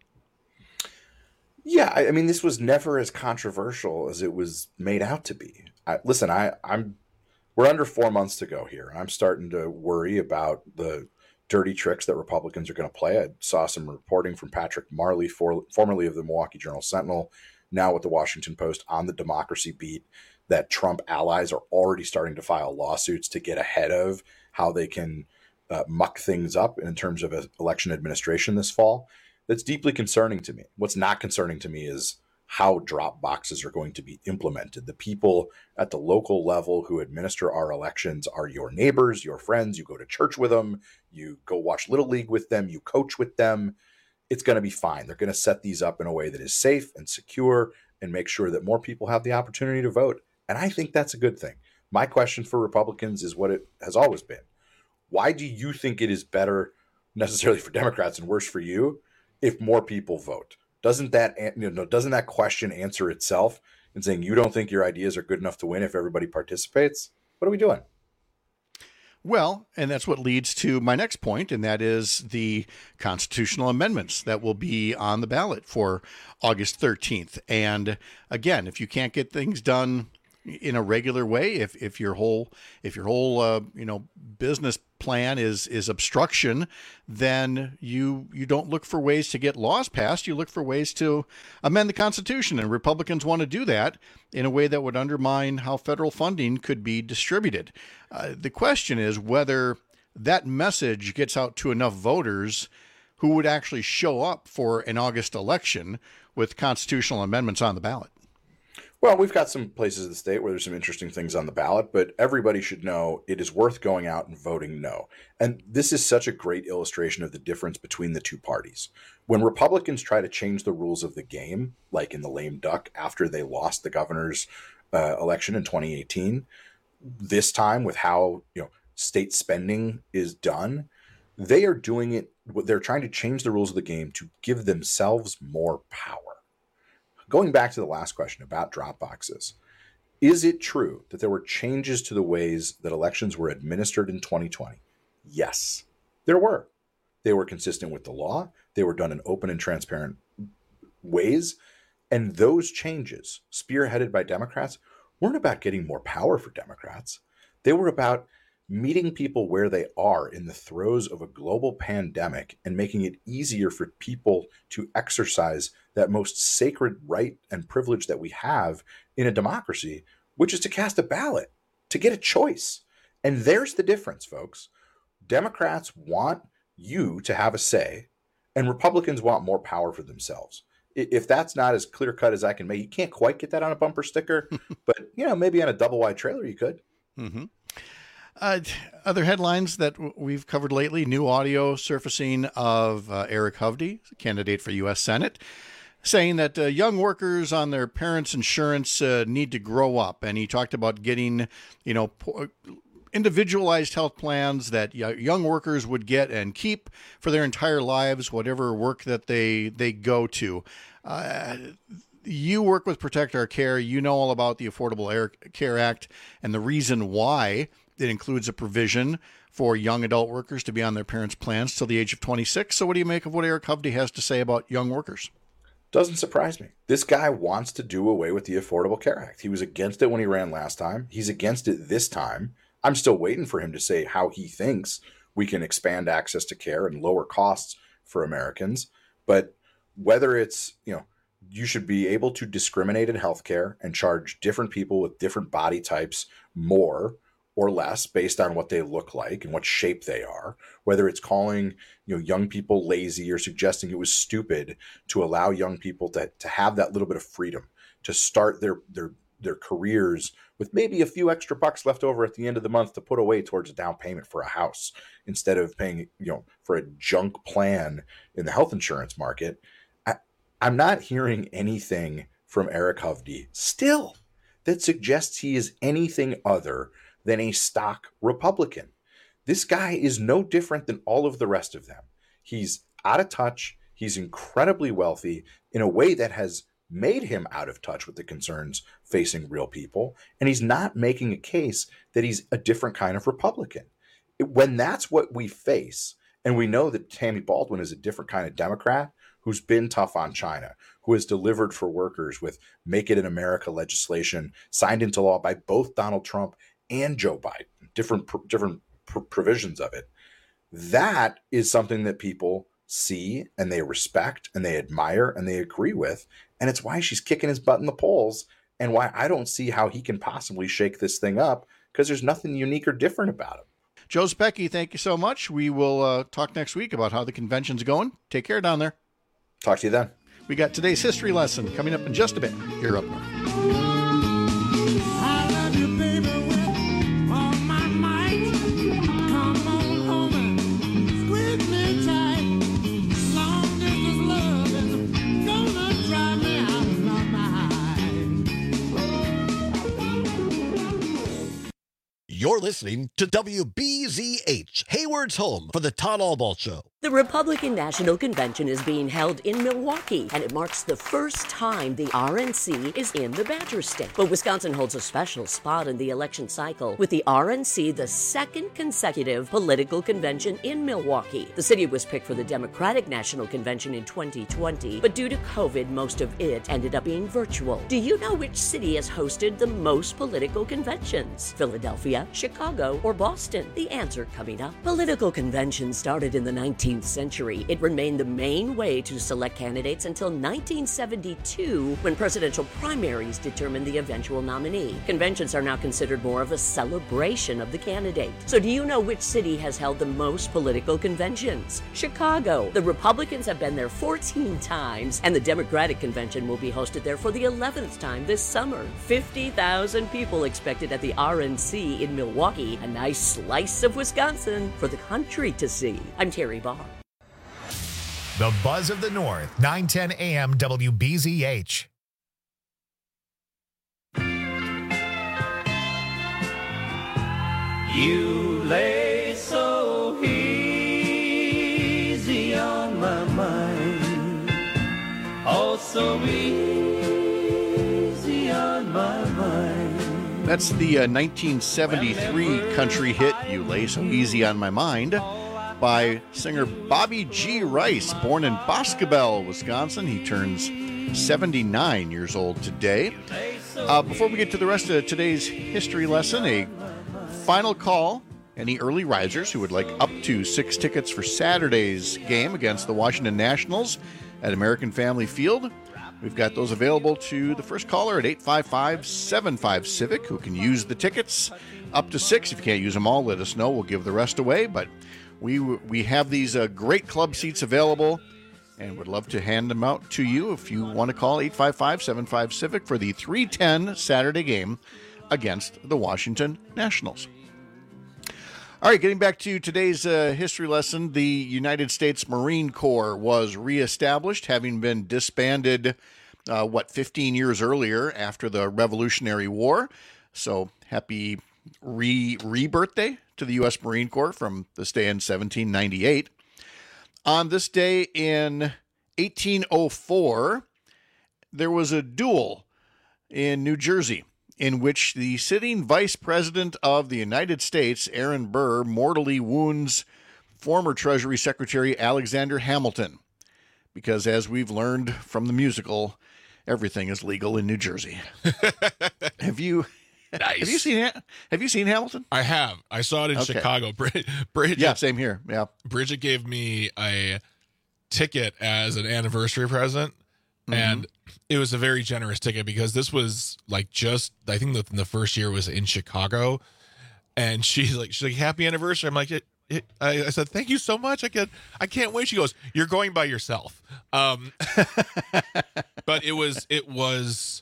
Yeah, I, I mean, this was never as controversial as it was made out to be. I, listen, I, I'm we're under four months to go here, and I'm starting to worry about the dirty tricks that Republicans are going to play. I saw some reporting from Patrick Marley, for, formerly of the Milwaukee Journal-Sentinel, now with the Washington Post, on the democracy beat, that Trump allies are already starting to file lawsuits to get ahead of how they can Uh, muck things up in terms of election administration this fall. That's deeply concerning to me. What's not concerning to me is how drop boxes are going to be implemented. The people at the local level who administer our elections are your neighbors, your friends. You go to church with them, you go watch Little League with them, you coach with them. It's going to be fine. They're going to set these up in a way that is safe and secure and make sure that more people have the opportunity to vote. And I think that's a good thing. My question for Republicans is what it has always been. Why do you think it is better necessarily for Democrats and worse for you if more people vote? Doesn't that, you know, doesn't that question answer itself in saying you don't think your ideas are good enough to win if everybody participates? What are we doing? Well, and that's what leads to my next point, and that is the constitutional amendments that will be on the ballot for August thirteenth. And again, if you can't get things done in a regular way, if if your whole if your whole uh, you know business plan is is obstruction, then you you don't look for ways to get laws passed. You look for ways to amend the Constitution, and Republicans want to do that in a way that would undermine how federal funding could be distributed. Uh, the question is whether that message gets out to enough voters who would actually show up for an August election with constitutional amendments on the ballot. Well, we've got some places in the state where there's some interesting things on the ballot, but everybody should know it is worth going out and voting no. And this is such a great illustration of the difference between the two parties. When Republicans try to change the rules of the game, like in the lame duck after they lost the governor's uh, election in twenty eighteen, this time with how, you know, state spending is done, they are doing it. They're trying to change the rules of the game to give themselves more power. Going back to the last question about drop boxes, is it true that there were changes to the ways that elections were administered in twenty twenty? Yes, there were. They were consistent with the law. They were done in open and transparent ways. And those changes, spearheaded by Democrats, weren't about getting more power for Democrats. They were about meeting people where they are in the throes of a global pandemic and making it easier for people to exercise that most sacred right and privilege that we have in a democracy, which is to cast a ballot, to get a choice. And there's the difference, folks. Democrats want you to have a say, and Republicans want more power for themselves. If that's not as clear-cut as I can make, you can't quite get that on a bumper sticker, but, you know, maybe on a double-wide trailer you could. Mm-hmm. Uh, other headlines that w- we've covered lately, new audio surfacing of uh, Eric Hovde, candidate for U S Senate, saying that uh, young workers on their parents' insurance uh, need to grow up. And he talked about getting, you know, po- individualized health plans that y- young workers would get and keep for their entire lives, whatever work that they, they go to. Uh, you work with Protect Our Care. You know all about the Affordable Care Act and the reason why it includes a provision for young adult workers to be on their parents' plans till the age of twenty-six. So what do you make of what Eric Hovde has to say about young workers? Doesn't surprise me. This guy wants to do away with the Affordable Care Act. He was against it when he ran last time. He's against it this time. I'm still waiting for him to say how he thinks we can expand access to care and lower costs for Americans. But whether it's, you know, you should be able to discriminate in healthcare and charge different people with different body types more or less based on what they look like and what shape they are, whether it's calling, you know, young people lazy or suggesting it was stupid to allow young people to, to have that little bit of freedom to start their, their, their careers with maybe a few extra bucks left over at the end of the month to put away towards a down payment for a house instead of paying, you know, for a junk plan in the health insurance market. I, I'm not hearing anything from Eric Hovde still that suggests he is anything other than a stock Republican. This guy is no different than all of the rest of them. He's out of touch. He's incredibly wealthy in a way that has made him out of touch with the concerns facing real people. And he's not making a case that he's a different kind of Republican. When that's what we face, and we know that Tammy Baldwin is a different kind of Democrat who's been tough on China, who has delivered for workers with Make It in America legislation signed into law by both Donald Trump and Joe Biden, different different pr- provisions of it. That is something that people see and they respect and they admire and they agree with. And it's why she's kicking his butt in the polls and why I don't see how he can possibly shake this thing up, because there's nothing unique or different about him. Joe Zepecki, thank you so much. We will uh, talk next week about how the convention's going. Take care down there. Talk to you then. We got today's history lesson coming up in just a bit here up north. You're listening to W B Z H, Hayward's home for the Todd Albaugh Show. The Republican National Convention is being held in Milwaukee, and it marks the first time the R N C is in the Badger State. But Wisconsin holds a special spot in the election cycle, with the R N C the second consecutive political convention in Milwaukee. The city was picked for the Democratic National Convention in twenty twenty, but due to COVID, most of it ended up being virtual. Do you know which city has hosted the most political conventions? Philadelphia, Chicago, or Boston? The answer coming up. Political conventions started in the nineteenth century. It remained the main way to select candidates until nineteen seventy-two, when presidential primaries determined the eventual nominee. Conventions are now considered more of a celebration of the candidate. So do you know which city has held the most political conventions? Chicago. The Republicans have been there fourteen times, and the Democratic convention will be hosted there for the eleventh time this summer. fifty thousand people expected at the R N C in Milwaukee, a nice slice of Wisconsin for the country to see. I'm Terry Barr. The Buzz of the North, nine ten A M W B Z H. You lay so easy on my mind, oh so easy on my mind. That's the uh, nineteen seventy-three country hit, You Lay So Easy on My Mind, by singer Bobby G. Rice, born in Boscobel, Wisconsin. He turns seventy-nine years old today. Uh, before we get to the rest of today's history lesson, a final call. Any early risers who would like up to six tickets for Saturday's game against the Washington Nationals at American Family Field. We've got those available to the first caller at eight five five, seven five, CIVIC, who can use the tickets up to six. If you can't use them all, let us know. We'll give the rest away. But we we have these uh, great club seats available and would love to hand them out to you if you want to call eight five five, seven five, CIVIC for the three ten Saturday game against the Washington Nationals. All right, getting back to today's uh, history lesson, the United States Marine Corps was reestablished, having been disbanded, uh, what, fifteen years earlier after the Revolutionary War. So happy re re-birthday to the U S Marine Corps from this day in seventeen ninety-eight. On this day in eighteen oh four, there was a duel in New Jersey, in which the sitting Vice President of the United States, Aaron Burr, mortally wounds former Treasury Secretary Alexander Hamilton. Because as we've learned from the musical, everything is legal in New Jersey. Have you nice. have you seen have you seen Hamilton? I have. I saw it in Okay. Chicago. Brid- Bridget, Yeah, same here. Yeah. Bridget gave me a ticket as an anniversary present. Mhm. And it was a very generous ticket because this was like just, I think the, the first year was in Chicago. And she's like, she's like, happy anniversary. I'm like, it, it, I, I said, thank you so much. I can't, I can't wait. She goes, you're going by yourself. Um, but it was, it was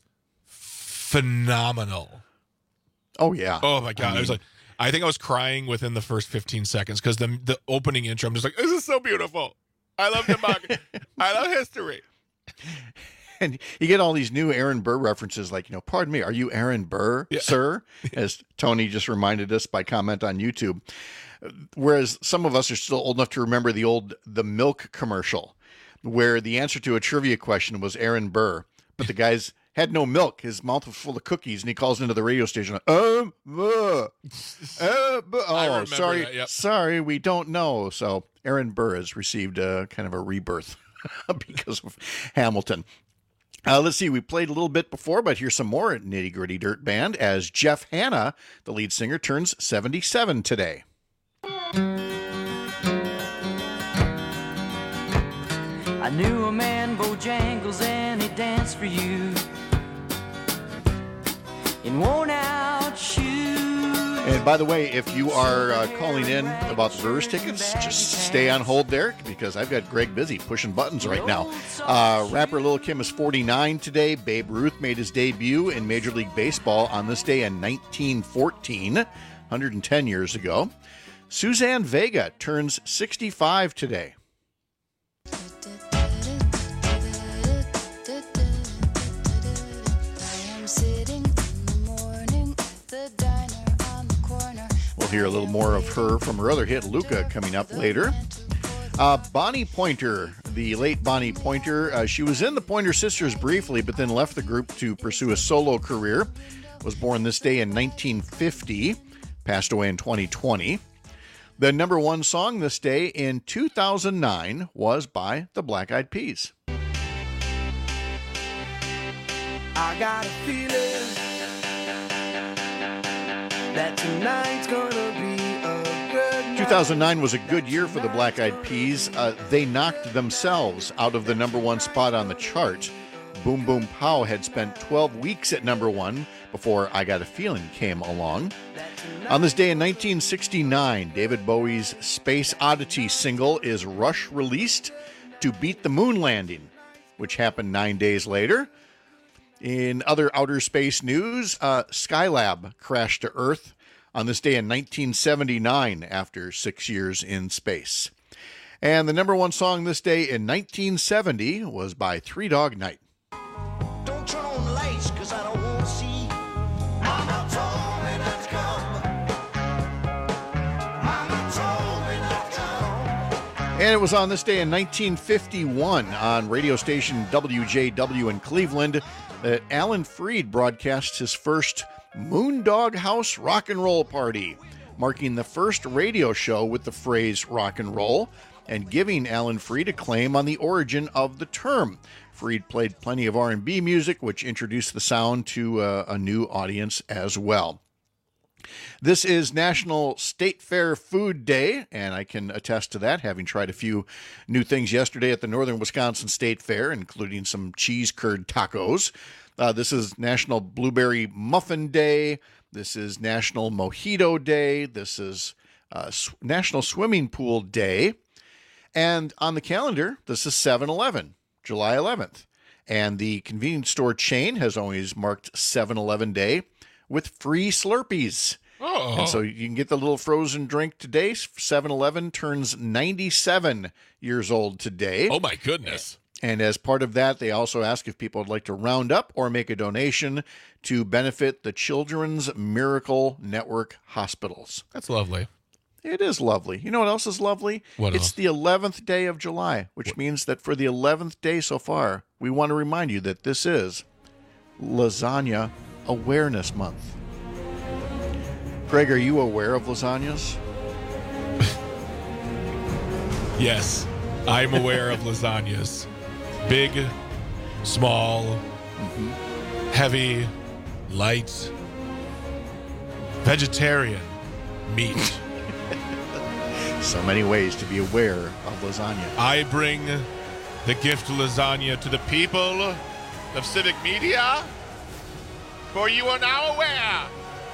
phenomenal. Oh, yeah. Oh, my God. I I, mean- was like, I think I was crying within the first fifteen seconds because the, the opening intro, I'm just like, this is so beautiful. I love democracy. I love history. And you get all these new Aaron Burr references like, you know, pardon me, are you Aaron Burr, Yeah. sir? As Tony just reminded us by comment on YouTube. Whereas some of us are still old enough to remember the old The Milk commercial, where the answer to a trivia question was Aaron Burr, but the guy's had no milk. His mouth was full of cookies, and he calls into the radio station, um, uh, uh, bu- oh, remember sorry, that, yep. sorry, we don't know. So Aaron Burr has received a kind of a rebirth because of Hamilton. Uh, let's see, we played a little bit before, but here's some more Nitty Gritty Dirt Band as Jeff Hanna, the lead singer, turns seventy-seven today. I knew a man, Bojangles, and he danced for you in worn out shoes. And by the way, if you are uh, calling in about Brewers tickets, just stay on hold there because I've got Greg busy pushing buttons right now. Uh, rapper Lil' Kim is forty-nine today. Babe Ruth made his debut in Major League Baseball on this day in nineteen fourteen, one hundred ten years ago. Suzanne Vega turns sixty-five today. I am sitting in the morning at the diner on the corner, hear a little more of her from her other hit, Luca, coming up later. Uh, Bonnie Pointer, the late Bonnie Pointer, uh, she was in the Pointer Sisters briefly, but then left the group to pursue a solo career. Was born this day in nineteen fifty, passed away in twenty twenty. The number one song this day in two thousand nine was by the Black Eyed Peas. I got a feeling that tonight's gonna be a good night. two thousand nine was a good year for the Black Eyed Peas. Uh, they knocked themselves out of the number one spot on the chart. Boom Boom Pow had spent twelve weeks at number one before I Got a Feeling came along. On this day in nineteen sixty-nine, David Bowie's Space Oddity single is Rush released to beat the moon landing, which happened nine days later. In other outer space news, uh, Skylab crashed to Earth on this day in nineteen seventy-nine after six years in space. And the number one song this day in nineteen seventy was by Three Dog Night. Don't turn on the lights, cause I don't want to see. Mama told me not to come. Mama told me not to come. And it was on this day in nineteen fifty-one on radio station W J W in Cleveland that Alan Freed broadcast his first Moondog House Rock and Roll Party, marking the first radio show with the phrase rock and roll and giving Alan Freed a claim on the origin of the term. Freed played plenty of R and B music, which introduced the sound to uh, a new audience as well. This is National State Fair Food Day, and I can attest to that, having tried a few new things yesterday at the Northern Wisconsin State Fair, including some cheese curd tacos. Uh, this is National Blueberry Muffin Day. This is National Mojito Day. This is uh, S- National Swimming Pool Day. And on the calendar, this is seven eleven, July eleventh. And the convenience store chain has always marked seven eleven Day with free Slurpees. Oh. And so you can get the little frozen drink today. seven eleven turns ninety-seven years old today. Oh, my goodness. And as part of that, they also ask if people would like to round up or make a donation to benefit the Children's Miracle Network hospitals. That's lovely. It is lovely. You know what else is lovely? What it's else? the eleventh day of July, which what? means that for the eleventh day so far, we want to remind you that this is Lasagna Awareness Month. Greg, are you aware of lasagnas? Yes, I'm aware of lasagnas. Big, small, mm-hmm. heavy, light, vegetarian, meat. So many ways to be aware of lasagna. I bring the gift lasagna to the people of Civic Media, for you are now aware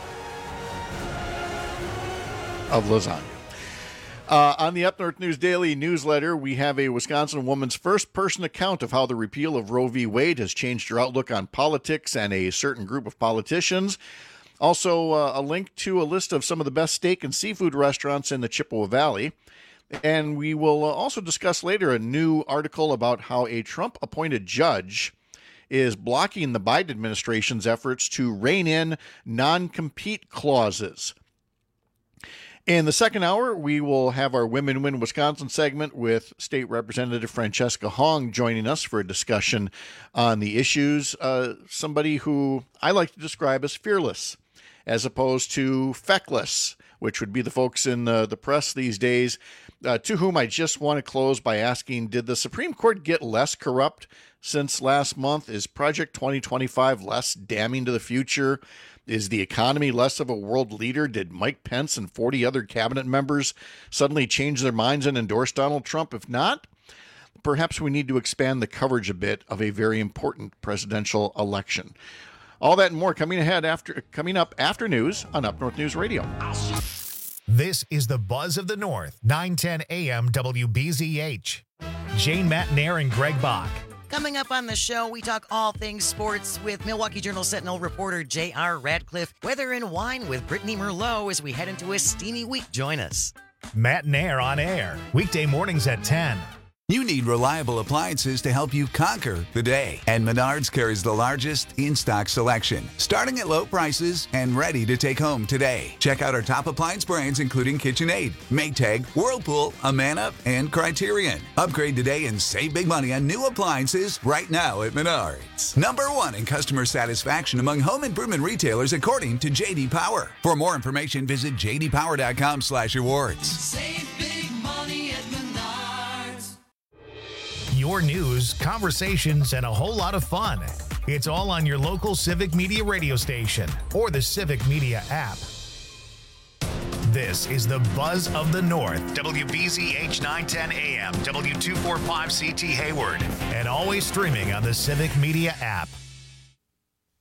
of lasagna. Uh, on the Up North News Daily newsletter, we have a Wisconsin woman's first-person account of how the repeal of Roe v. Wade has changed her outlook on politics and a certain group of politicians. Also, uh, a link to a list of some of the best steak and seafood restaurants in the Chippewa Valley. And we will uh, also discuss later a new article about how a Trump-appointed judge is blocking the Biden administration's efforts to rein in non-compete clauses. In the second hour, we will have our Women Win Wisconsin segment with State Representative Francesca Hong joining us for a discussion on the issues. Uh, somebody who I like to describe as fearless, as opposed to feckless, which would be the folks in the, the press these days, uh, to whom I just want to close by asking, did the Supreme Court get less corrupt since last month? Is Project twenty twenty-five less damning to the future? Is the economy less of a world leader? Did Mike Pence and forty other cabinet members suddenly change their minds and endorse Donald Trump? If not, perhaps we need to expand the coverage a bit of a very important presidential election. All that and more coming ahead after coming up after news on Up North News Radio. This is the Buzz of the North, nine ten a.m. W B Z H. Jane Matnair and Greg Bach. Coming up on the show, we talk all things sports with Milwaukee Journal-Sentinel reporter J R. Radcliffe, weather and wine with Brittany Merlot as we head into a steamy week. Join us. Matt Nair on air, weekday mornings at ten. You need reliable appliances to help you conquer the day. And Menards carries the largest in-stock selection, starting at low prices and ready to take home today. Check out our top appliance brands including KitchenAid, Maytag, Whirlpool, Amana, and Criterion. Upgrade today and save big money on new appliances right now at Menards. Number one in customer satisfaction among home improvement retailers according to J D Power. For more information, visit j d power dot com slash awards. Save big money at Menards. Your news, conversations, and a whole lot of fun. It's all on your local Civic Media radio station or the Civic Media app. This is the Buzz of the North. W B Z H nine ten A M, W two forty-five C T Hayward, and always streaming on the Civic Media app.